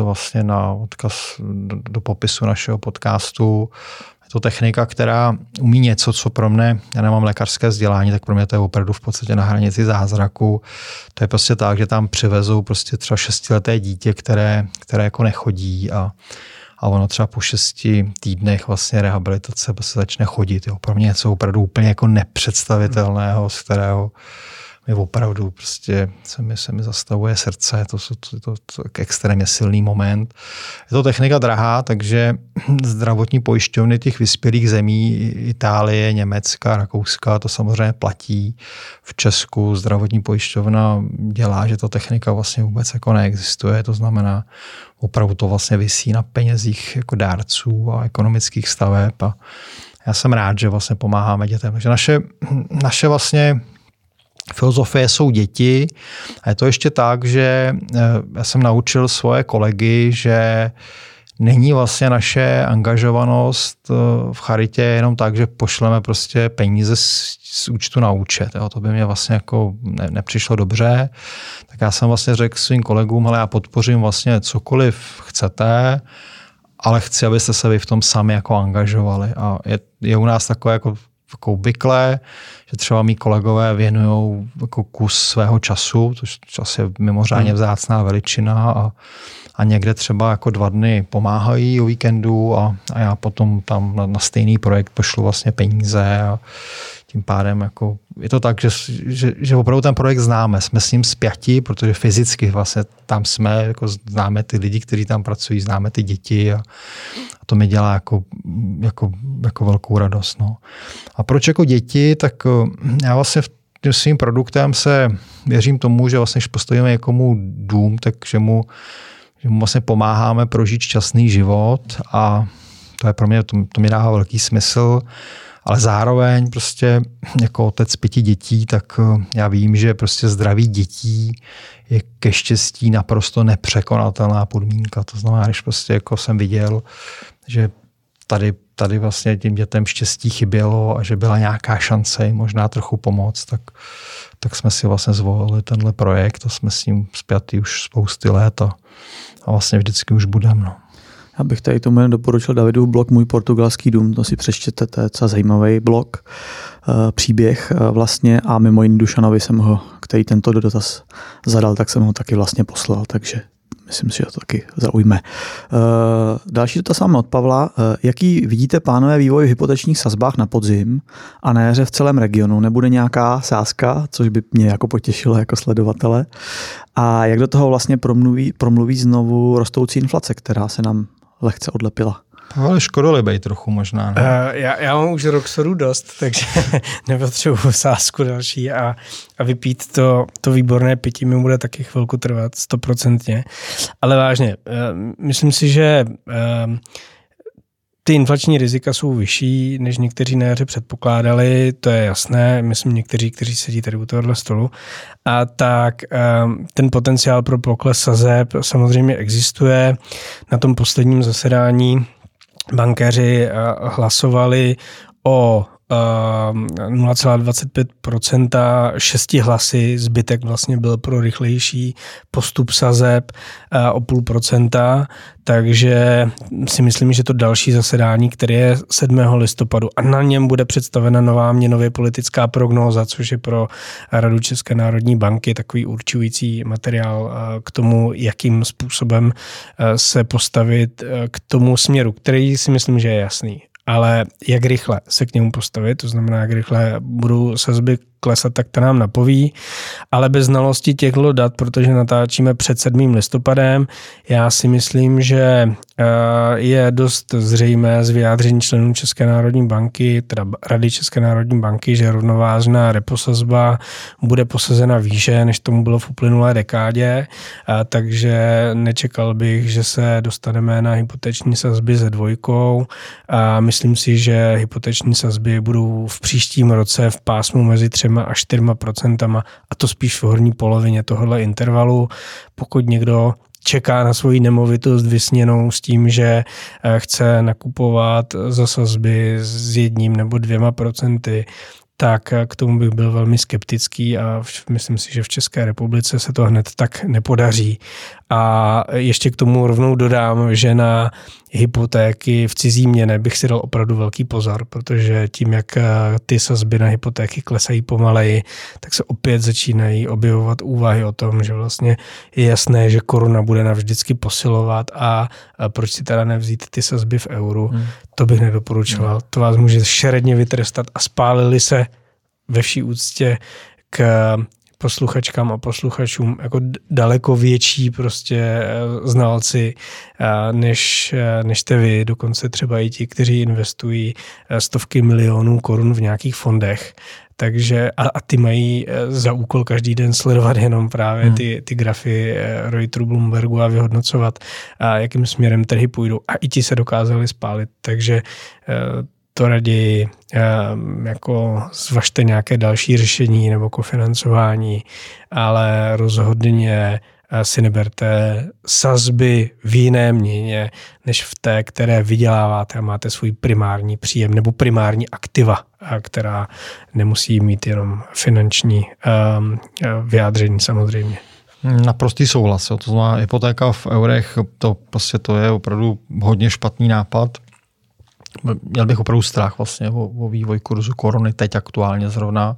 Speaker 3: do popisu našeho podcastu. Je to technika, která umí něco, co pro mě, já nemám lékařské vzdělání, tak pro mě to je opravdu v podstatě na hranici zázraku. To je prostě tak, že tam přivezou prostě třeba 6leté dítě, které jako nechodí a ono třeba po 6 týdnech vlastně rehabilitace se začne chodit. Jo. Pro mě něco opravdu úplně jako nepředstavitelného, z kterého mi opravdu prostě se mi zastavuje srdce. To extrémně silný moment. Je to technika drahá, takže zdravotní pojišťovny těch vyspělých zemí, Itálie, Německa, Rakouska, to samozřejmě platí. V Česku zdravotní pojišťovna dělá, že ta technika vlastně vůbec jako neexistuje. To znamená, opravdu to vlastně visí na penězích jako dárců a ekonomických staveb. A já jsem rád, že vlastně pomáháme dětem. Takže naše vlastně filozofie jsou děti a je to ještě tak, že já jsem naučil svoje kolegy, že není vlastně naše angažovanost v charitě jenom tak, že pošleme prostě peníze z účtu na účet. Jo. To by mě vlastně jako nepřišlo dobře. Tak já jsem vlastně řekl svým kolegům, hele, já podpořím vlastně cokoliv chcete, ale chci, abyste se vy v tom sami jako angažovali. A je u nás takové jako obvykle, že třeba mý kolegové věnují jako kus svého času, což čas je mimořádně vzácná veličina a někde třeba jako 2 dny pomáhají o víkendu a já potom tam na stejný projekt pošlu vlastně peníze a tím pádem jako je to tak, že opravdu ten projekt známe, jsme s ním spjati, protože fyzicky vlastně tam jsme, jako známe ty lidi, kteří tam pracují, známe ty děti a to mi dělá jako velkou radost. No. A proč jako děti, tak já vlastně tím svým produktem věřím tomu, že vlastně, když postavíme někomu dům, takže mu vlastně pomáháme prožít šťastný život a to je pro mě, to mi dává velký smysl. Ale zároveň prostě jako otec 5 dětí, tak já vím, že prostě zdraví dětí je ke štěstí naprosto nepřekonatelná podmínka. To znamená, když prostě jako jsem viděl, že tady vlastně těm dětem štěstí chybělo a že byla nějaká šance jim možná trochu pomoct, tak jsme si vlastně zvolili tenhle projekt a jsme s ním spjatý už spousty let a vlastně vždycky už budeme. No.
Speaker 2: Já bych tady tomu doporučil Davidův blog Můj portugalský dům, to si přečtěte, to je docela zajímavý blog, příběh vlastně a mimo jiný Dušanovi jsem ho, který tento dotaz zadal, tak jsem ho taky vlastně poslal, takže myslím si, že to taky zaujme. Další dotaz máme od Pavla. Jaký vidíte, pánové, vývoj v hypotečních sazbách na podzim a na jaře v celém regionu? Nebude nějaká sázka, což by mě jako potěšilo jako sledovatele? A jak do toho vlastně promluví znovu rostoucí inflace, která se nám lehce odlepila?
Speaker 3: Ale škodolibej trochu možná. Ne?
Speaker 1: Já mám už Roxoru dost, takže nepotřebuji sázku další a vypít to výborné pití mi bude taky chvilku trvat, 100%. Ale vážně, myslím si, že ty inflační rizika jsou vyšší, než někteří na jaře předpokládali, to je jasné, myslím někteří, kteří sedí tady u tohohle stolu. A tak ten potenciál pro pokles sazeb samozřejmě existuje. Na tom posledním zasedání bankéři hlasovali o 0,25%, 6 hlasy, zbytek vlastně byl pro rychlejší postup sazeb o 0,5%, takže si myslím, že to další zasedání, které je 7. listopadu a na něm bude představena nová měnově politická prognóza, což je pro Radu České národní banky takový určující materiál k tomu, jakým způsobem se postavit k tomu směru, který si myslím, že je jasný. Ale jak rychle se k němu postavit, to znamená, jak rychle budou sazby klesat, tak to nám napoví, ale bez znalosti těchto dat, protože natáčíme před 7. listopadem, já si myslím, že je dost zřejmé z vyjádření členů České národní banky, teda Rady České národní banky, že rovnovážná reposazba bude posazena výše, než tomu bylo v uplynulé dekádě, takže nečekal bych, že se dostaneme na hypoteční sazby se 2 a myslím si, že hypoteční sazby budou v příštím roce v pásmu mezi 3 až 4%, a to spíš v horní polovině tohohle intervalu. Pokud někdo čeká na svoji nemovitost vysněnou s tím, že chce nakupovat za sazby s 1 nebo 2%, tak k tomu bych byl velmi skeptický a myslím si, že v České republice se to hned tak nepodaří. A ještě k tomu rovnou dodám, že na hypotéky v cizí měně bych si dal opravdu velký pozor, protože tím, jak ty sazby na hypotéky klesají pomaleji, tak se opět začínají objevovat úvahy o tom, že vlastně je jasné, že koruna bude navždycky posilovat a proč si teda nevzít ty sazby v euru. To bych nedoporučoval. To vás může šeredně vytrestat a spálili se ve vší úctě k posluchačkám a posluchačům jako daleko větší prostě znalci, než jste vy, dokonce třeba i ti, kteří investují stovky milionů korun v nějakých fondech. Takže a ty mají za úkol každý den sledovat jenom právě ty grafy Reutersu, Bloombergu a vyhodnocovat, jakým směrem trhy půjdou. A i ti se dokázali spálit. Takže to raději jako zvažte nějaké další řešení nebo kofinancování, ale rozhodně si neberte sazby v jiné měně, než v té, které vyděláváte a máte svůj primární příjem nebo primární aktiva, která nemusí mít jenom finanční vyjádření samozřejmě.
Speaker 3: Naprostý souhlas. To znamená, hypotéka v eurech, to je opravdu hodně špatný nápad. Měl bych opravdu strach vlastně o vývoj kurzu koruny teď aktuálně zrovna.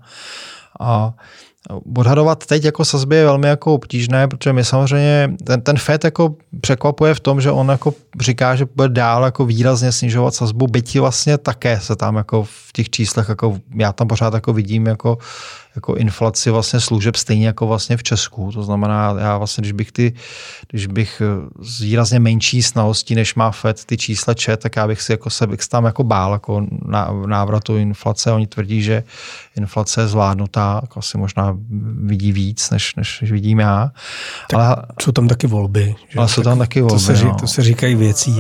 Speaker 3: A odhadovat teď jako sazby je velmi jako obtížné, protože my samozřejmě, ten FED jako překvapuje v tom, že on jako říká, že bude dál jako výrazně snižovat sazbu, byť vlastně také se tam jako v těch číslech, jako já tam pořád jako vidím jako inflaci vlastně služeb stejně jako vlastně v Česku. To znamená, já vlastně, když bych s výrazně menší znalostí, než má FED ty čísla čet, tak já bych si jako se tam jako bál jako návratu inflace. Oni tvrdí, že inflace je zvládnutá, jako asi možná vidí víc, než vidím já. Ale
Speaker 1: jsou tam taky volby. Že?
Speaker 3: Ale jsou tam taky volby.
Speaker 1: To se říkají věcí.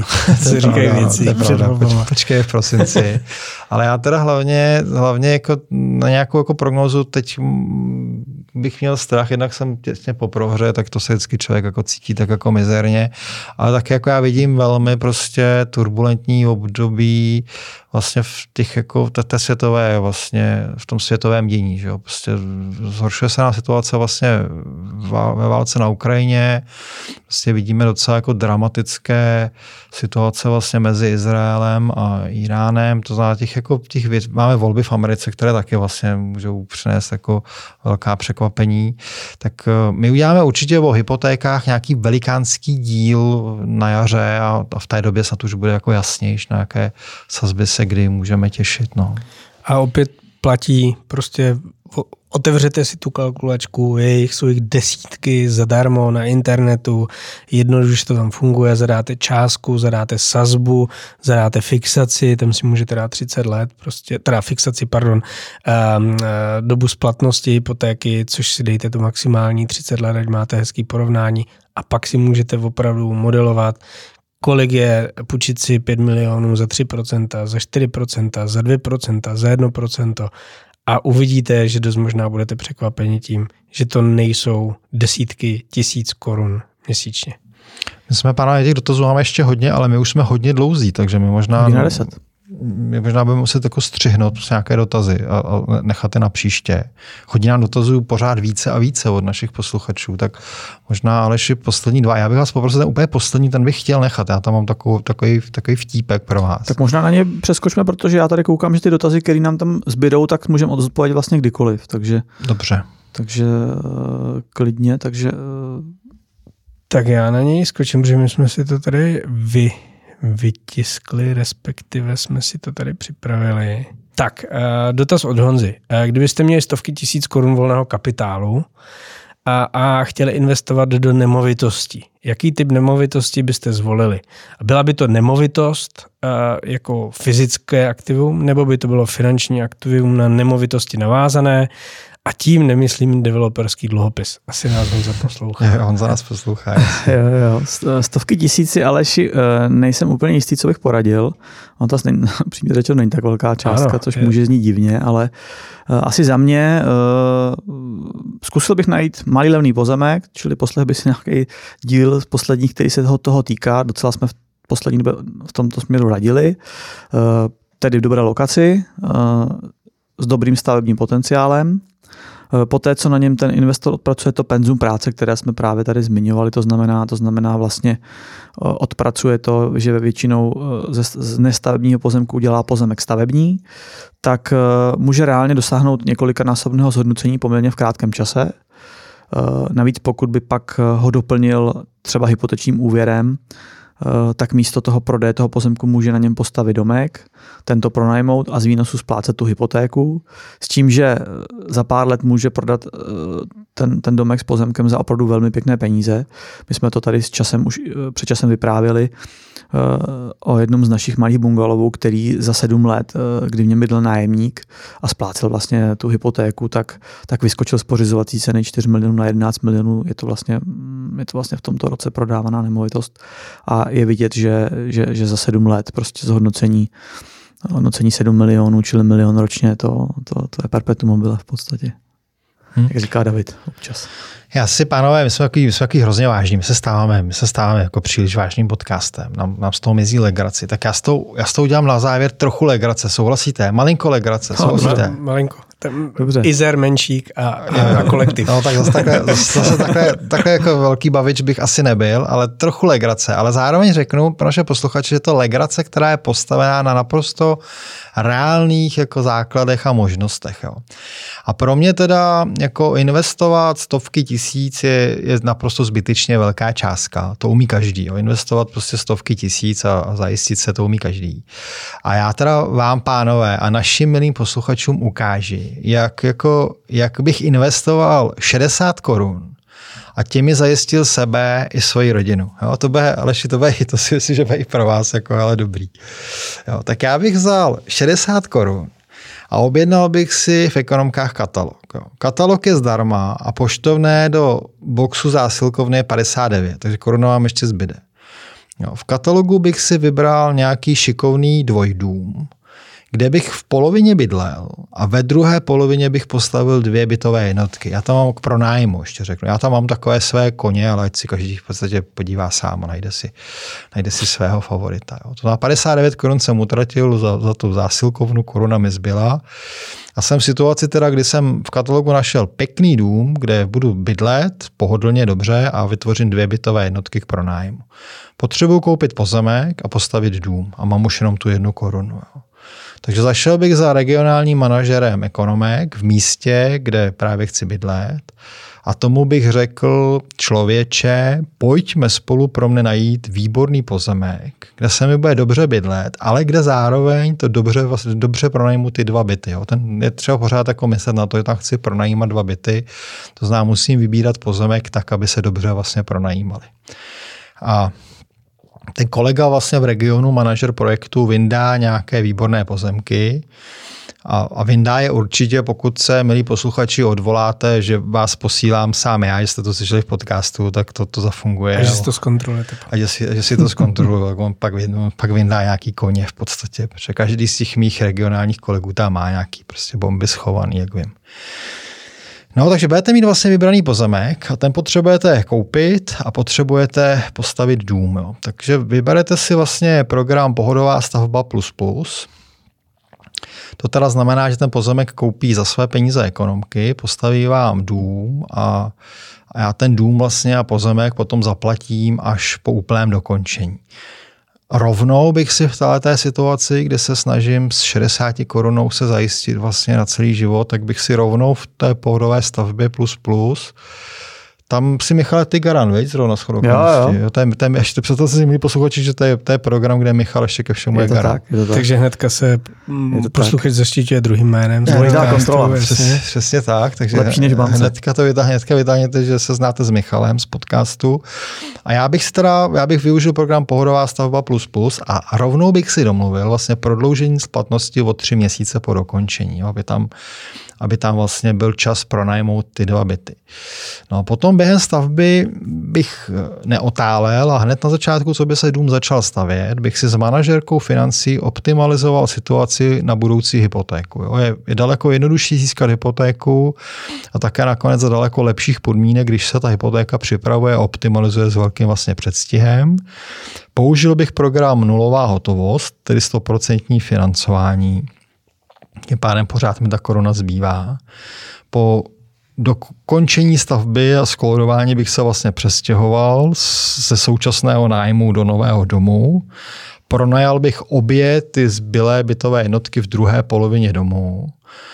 Speaker 3: Počkej v prosinci. Ale já teda hlavně jako na nějakou jako prognózu teď bych měl strach, jednak jsem těsně po prohře, tak to se vždycky člověk jako cítí tak jako mizerně, ale tak jako já vidím velmi prostě turbulentní období vlastně v těch jako té světové vlastně v tom světovém dění, že jo, prostě zhoršuje se nám situace vlastně ve válce na Ukrajině, prostě vidíme docela jako dramatické situace vlastně mezi Izraelem a Iránem, to znamená máme volby v Americe, které taky vlastně můžou přinést jako velká překvapení, tak my uděláme určitě o hypotékách nějaký velikánský díl na jaře a v té době snad už bude jako jasnější, na jaké sazby se kdy můžeme těšit. No.
Speaker 1: A opět platí prostě otevřete si tu kalkulačku, jsou jich desítky zadarmo na internetu, jednoduše to tam funguje, zadáte částku, zadáte sazbu, zadáte fixaci, tam si můžete dát 30 let, prostě, teda fixaci, dobu splatnosti hypotéky, což si dejte to maximální 30 let, ať máte hezký porovnání a pak si můžete opravdu modelovat, kolik je půjčit si 5 milionů za 3%, za 4%, za 2%, za 1% a uvidíte, že dost možná budete překvapeni tím, že to nejsou desítky tisíc korun měsíčně.
Speaker 3: My jsme, pánové, těch dotazů máme ještě hodně, ale my už jsme hodně dlouzí, takže my možná budeme muset jako střihnout nějaké dotazy a nechat je na příště. Chodí nám dotazů pořád více a více od našich posluchačů, tak možná Aleši poslední dva. Já bych vás poprosil, ten úplně poslední, ten bych chtěl nechat. Já tam mám takový vtípek pro vás.
Speaker 2: Tak možná na ně přeskočme, protože já tady koukám, že ty dotazy, které nám tam zbydou, tak můžeme odpovědět vlastně kdykoliv.
Speaker 3: Dobře.
Speaker 2: Takže klidně,
Speaker 1: Tak já na něj skočím, protože my jsme si to tady vytiskli, respektive jsme si to tady připravili. Tak, dotaz od Honzy. Kdybyste měli stovky tisíc korun volného kapitálu a chtěli investovat do nemovitosti, jaký typ nemovitosti byste zvolili? Byla by to nemovitost jako fyzické aktivum, nebo by to bylo finanční aktivum na nemovitosti navázané? A tím nemyslím developerský dluhopis. Asi nás Honza poslouchá.
Speaker 3: Honza nás poslouchá.
Speaker 2: Jo. Stovky tisíci, Aleši, nejsem úplně jistý, co bych poradil. On to přímě řečeno není tak velká částka, ano, což může znít divně, ale asi za mě zkusil bych najít malý levný pozemek, čili poslech bych si nějaký díl z posledních, který se toho týká. Docela jsme v poslední době v tomto směru radili. Tedy v dobré lokaci, s dobrým stavebním potenciálem. Poté, co na něm ten investor odpracuje to penzum práce, které jsme právě tady zmiňovali, to znamená vlastně odpracuje to, že většinou z nestavebního pozemku udělá pozemek stavební, tak může reálně dosáhnout několikanásobného zhodnocení poměrně v krátkém čase. Navíc pokud by pak ho doplnil třeba hypotečním úvěrem, tak místo toho prodeje toho pozemku může na něm postavit domek, tento pronajmout a z výnosu splácet tu hypotéku, s tím, že za pár let může prodat ten domek s pozemkem za opravdu velmi pěkné peníze. My jsme to tady před časem vyprávěli o jednom z našich malých bungalovů, který za 7 let, kdy v něm bydl nájemník a splácel vlastně tu hypotéku, tak vyskočil z pořizovací ceny 4 milionů na 11 milionů. Je to vlastně v tomto roce prodávaná nemovitost a je vidět, že za 7 let prostě zhodnocení 7 milionů, čili milion ročně, to je perpetuum mobile v podstatě. Jak říká David občas.
Speaker 3: Já si, pánové, my jsme takový hrozně vážní, my se stáváme jako příliš vážným podcastem, nám z toho mizí legraci, tak já s toho udělám na závěr trochu legrace, souhlasíte? Malinko legrace, souhlasíte?
Speaker 1: Malinko. Dobře. Izer, Menšík a kolektiv.
Speaker 3: No tak zase takhle jako velký bavič bych asi nebyl, ale trochu legrace. Ale zároveň řeknu pro naše posluchače, že to legrace, která je postavená na naprosto reálných jako základech a možnostech. Jo. A pro mě teda jako investovat stovky tisíc je naprosto zbytečně velká částka. To umí každý. Jo. Investovat prostě stovky tisíc a zajistit se, to umí každý. A já teda vám, pánové, a našim milým posluchačům ukáži, jak bych investoval 60 korun a těmi zajistil sebe i svoji rodinu. Jo, to si myslím, že bude i pro vás jako, ale dobrý. Jo, tak já bych vzal 60 korun a objednal bych si v ekonomkách katalog. Jo. Katalog je zdarma a poštovné do boxu zásilkovny je 59, takže koruna vám ještě zbyde. Jo, v katalogu bych si vybral nějaký šikovný dvojdům, kde bych v polovině bydlel a ve druhé polovině bych postavil 2 bytové jednotky. Já tam mám k pronájmu, ještě řeknu. Já tam mám takové své koně, ale ať si každý v podstatě podívá sám a najde si svého favorita. Jo. To na 59 korun jsem utratil za tu zásilkovnu, koruna mi zbyla. A jsem v situaci teda, kdy jsem v katalogu našel pěkný dům, kde budu bydlet pohodlně dobře a vytvořím 2 bytové jednotky k pronájmu. Potřebuji koupit pozemek a postavit dům a mám už jenom tu 1 korunu. Jo. Takže zašel bych za regionálním manažerem ekonomek v místě, kde právě chci bydlet a tomu bych řekl, člověče, pojďme spolu pro mě najít výborný pozemek, kde se mi bude dobře bydlet, ale kde zároveň to dobře pronajmu ty 2 byty. Jo. Ten je třeba pořád jako myslet na to, že tam chci pronajímat 2 byty, to znamená musím vybírat pozemek tak, aby se dobře vlastně pronajímali. A ten kolega vlastně v regionu, manažer projektu, vyndá nějaké výborné pozemky a vyndá je určitě, pokud se, milí posluchači, odvoláte, že vás posílám sám já, že jste to slyšeli v podcastu, tak to zafunguje.
Speaker 1: A že si to zkontrolujete.
Speaker 3: A že si to zkontroluje, tak on pak vyndá nějaký koně v podstatě, protože každý z těch mých regionálních kolegů tam má nějaký prostě bomby schovaný, jak vím. No, takže budete mít vlastně vybraný pozemek a ten potřebujete koupit a potřebujete postavit dům. Jo. Takže vyberete si vlastně program Pohodová stavba ++. To teda znamená, že ten pozemek koupí za své peníze ekonomky, postaví vám dům a já ten dům vlastně a pozemek potom zaplatím až po úplném dokončení. Rovnou bych si v této situaci, kde se snažím s 60 korunou se zajistit vlastně na celý život, tak bych si rovnou v té pohodové stavbě ++, tam si Michale ty garant, veď, zrovna shodou okolností. Ještě přesto si milí posluchači, že to je program, kde Michal ještě ke všemu je garant.
Speaker 1: Takže hnedka se posluchač zaštiťuje druhým jménem.
Speaker 2: Dvojitá kontrola.
Speaker 3: Přesně tak. Takže
Speaker 2: lepší než bance.
Speaker 3: Hnedka vytáhněte, že se znáte s Michalem z podcastu. A já bych využil program Pohodová stavba ++ a rovnou bych si domluvil vlastně prodloužení splatnosti o 3 měsíce po dokončení, aby tam vlastně byl čas pronajmout ty 2 byty. No a potom během stavby bych neotálel a hned na začátku, co by se dům začal stavět, bych si s manažerkou financí optimalizoval situaci na budoucí hypotéku. Jo. Je daleko jednodušší získat hypotéku a také nakonec za daleko lepších podmínek, když se ta hypotéka připravuje a optimalizuje s velkým vlastně předstihem. Použil bych program nulová hotovost, tedy 100% financování. Tím pádem pořád mi ta koruna zbývá. Po dokončení stavby a skórování bych se vlastně přestěhoval ze současného nájmu do nového domu. Pronajal bych obě ty zbylé bytové jednotky v druhé polovině domu.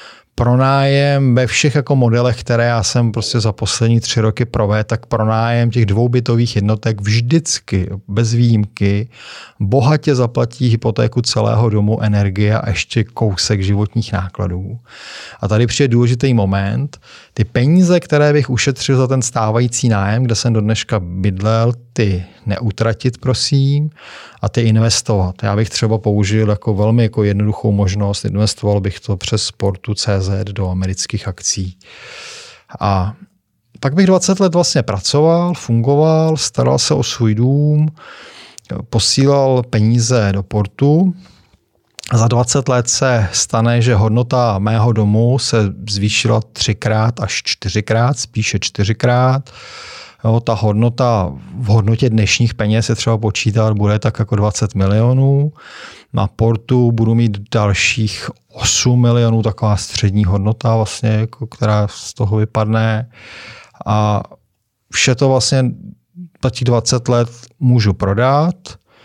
Speaker 3: Pronájem ve všech jako modelech, které já jsem prostě za poslední 3 roky provedl, tak pronájem těch 2 bytových jednotek vždycky, bez výjimky, bohatě zaplatí hypotéku celého domu, energie a ještě kousek životních nákladů. A tady přijde důležitý moment. Ty peníze, které bych ušetřil za ten stávající nájem, kde jsem do dneška bydlel, ty neutratit, prosím, a ty investovat. Já bych třeba použil jako velmi jako jednoduchou možnost, investoval bych to přes Sportu.cz do amerických akcí. A tak bych 20 let vlastně pracoval, fungoval, staral se o svůj dům, posílal peníze do Portu. Za 20 let se stane, že hodnota mého domu se zvýšila 3x až 4x, spíše 4x. Jo, ta hodnota v hodnotě dnešních peněz se třeba počítat bude tak jako 20 milionů. Na Portu budu mít dalších 8 milionů, taková střední hodnota vlastně, jako, která z toho vypadne. A vše to vlastně těch 20 let můžu prodat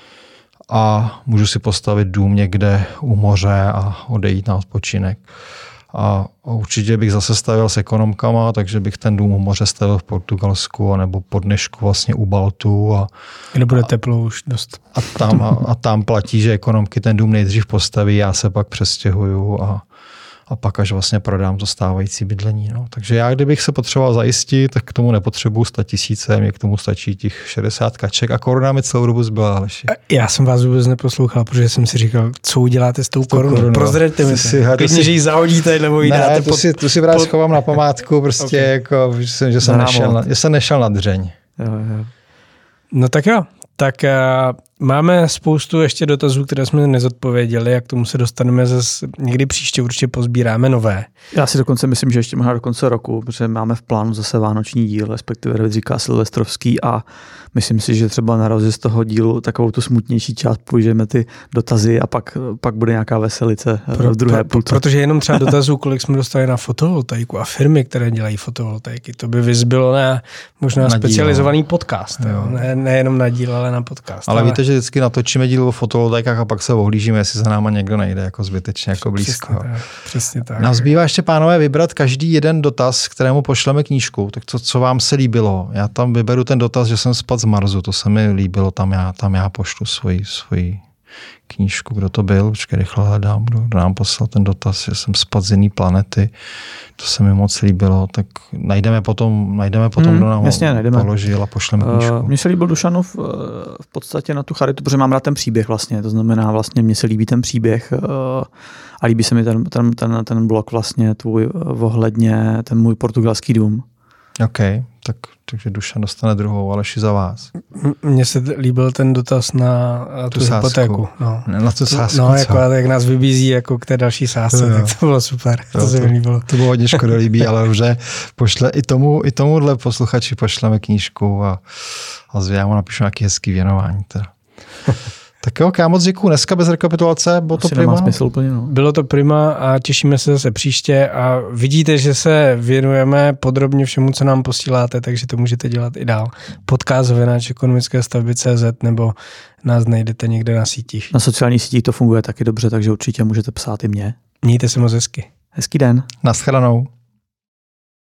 Speaker 3: a můžu si postavit dům někde u moře a odejít na odpočinek. A určitě bych zase stavil s ekonomkama, takže bych ten dům u moře stavil v Portugalsku nebo po dnešku vlastně u Baltu.
Speaker 1: Kde bude teplo už dost.
Speaker 3: A tam platí, že ekonomky ten dům nejdřív postaví, já se pak přestěhuju a pak až vlastně prodám to stávající bydlení. No. Takže já, kdybych se potřeboval zajistit, tak k tomu nepotřebuji 100 000, mě k tomu stačí těch 60 kaček a koruna mi celou dobu zbyla, Aleši.
Speaker 1: Já jsem vás vůbec neposlouchal, protože jsem si říkal, co uděláte s tou korunou. Prozraďte mi to. Klidně, že ji zahodíte nebo ji dáte
Speaker 3: tu si vrát schovám na památku, prostě okay. Jako, že jsem nešel na dřeň.
Speaker 2: Jo.
Speaker 1: No tak jo. Tak máme spoustu ještě dotazů, které jsme nezodpověděli, jak tomu se dostaneme zase někdy příště, určitě pozbíráme nové.
Speaker 2: Já si dokonce myslím, že ještě možná do konce roku, protože máme v plánu zase vánoční díl, respektive David říká silvestrovský a myslím si, že třeba na rozdíl z toho dílu takovou tu smutnější část půjdeme ty dotazy a pak bude nějaká veselice v druhé půlce.
Speaker 1: Protože jenom třeba dotazů, kolik jsme dostali na fotovoltaiku a firmy, které dělají fotovoltaiky, to by vyzbylo na možná specializovaný podcast. Jo. Nejenom na díl, ale na podcast.
Speaker 3: Ale víte, že vždycky natočíme díl o fotovoltaikách a pak se ohlížíme, jestli za náma někdo nejde jako zbytečně, jako blízko.
Speaker 1: Přesně tak.
Speaker 3: Nám zbývá ještě, pánové, vybrat každý jeden dotaz, kterému pošleme knížku. Tak co vám se líbilo? Já tam vyberu ten dotaz, že jsem spadl z Marsu, to se mi líbilo, tam já pošlu svoji knížku, kdo to byl, počkej, rychle hledám, kdo nám poslal ten dotaz, že jsem spad z jiný planety, to se mi moc líbilo, tak najdeme potom, kdo nám položil a pošleme knížku.
Speaker 2: Mně se líbil Dušanův v podstatě na tu charitu, protože mám rád ten příběh vlastně, to znamená vlastně mně se líbí ten příběh a líbí se mi ten blog vlastně tvůj ohledně ten můj portugalský dům.
Speaker 3: OK, takže Dušan dostane druhou, Aleši za vás.
Speaker 1: Mně se líbil ten dotaz na tu hypotéku. No.
Speaker 3: Na tu sázku.
Speaker 1: No, jako, jak nás vybízí jako k té další sázce, tak to bylo super. To se mi líbilo.
Speaker 3: To bylo hodně škodolíbí, ale dobře, pošle i tomuhle posluchači pošleme knížku a já mu napíšu nějaký hezký věnování. Teda. Tak jo, já moc děkuju. Dneska bez rekapitulace, bylo to prima.
Speaker 2: Smysl úplně, no.
Speaker 1: Bylo to prima a těšíme se zase příště a vidíte, že se věnujeme podrobně všemu, co nám posíláte, takže to můžete dělat i dál. podcast@ekonomickestavby.cz nebo nás najdete někde na sítích.
Speaker 2: Na sociálních sítích to funguje taky dobře, takže určitě můžete psát i mě.
Speaker 1: Mějte se moc hezky.
Speaker 2: Hezký den.
Speaker 3: Naschledanou.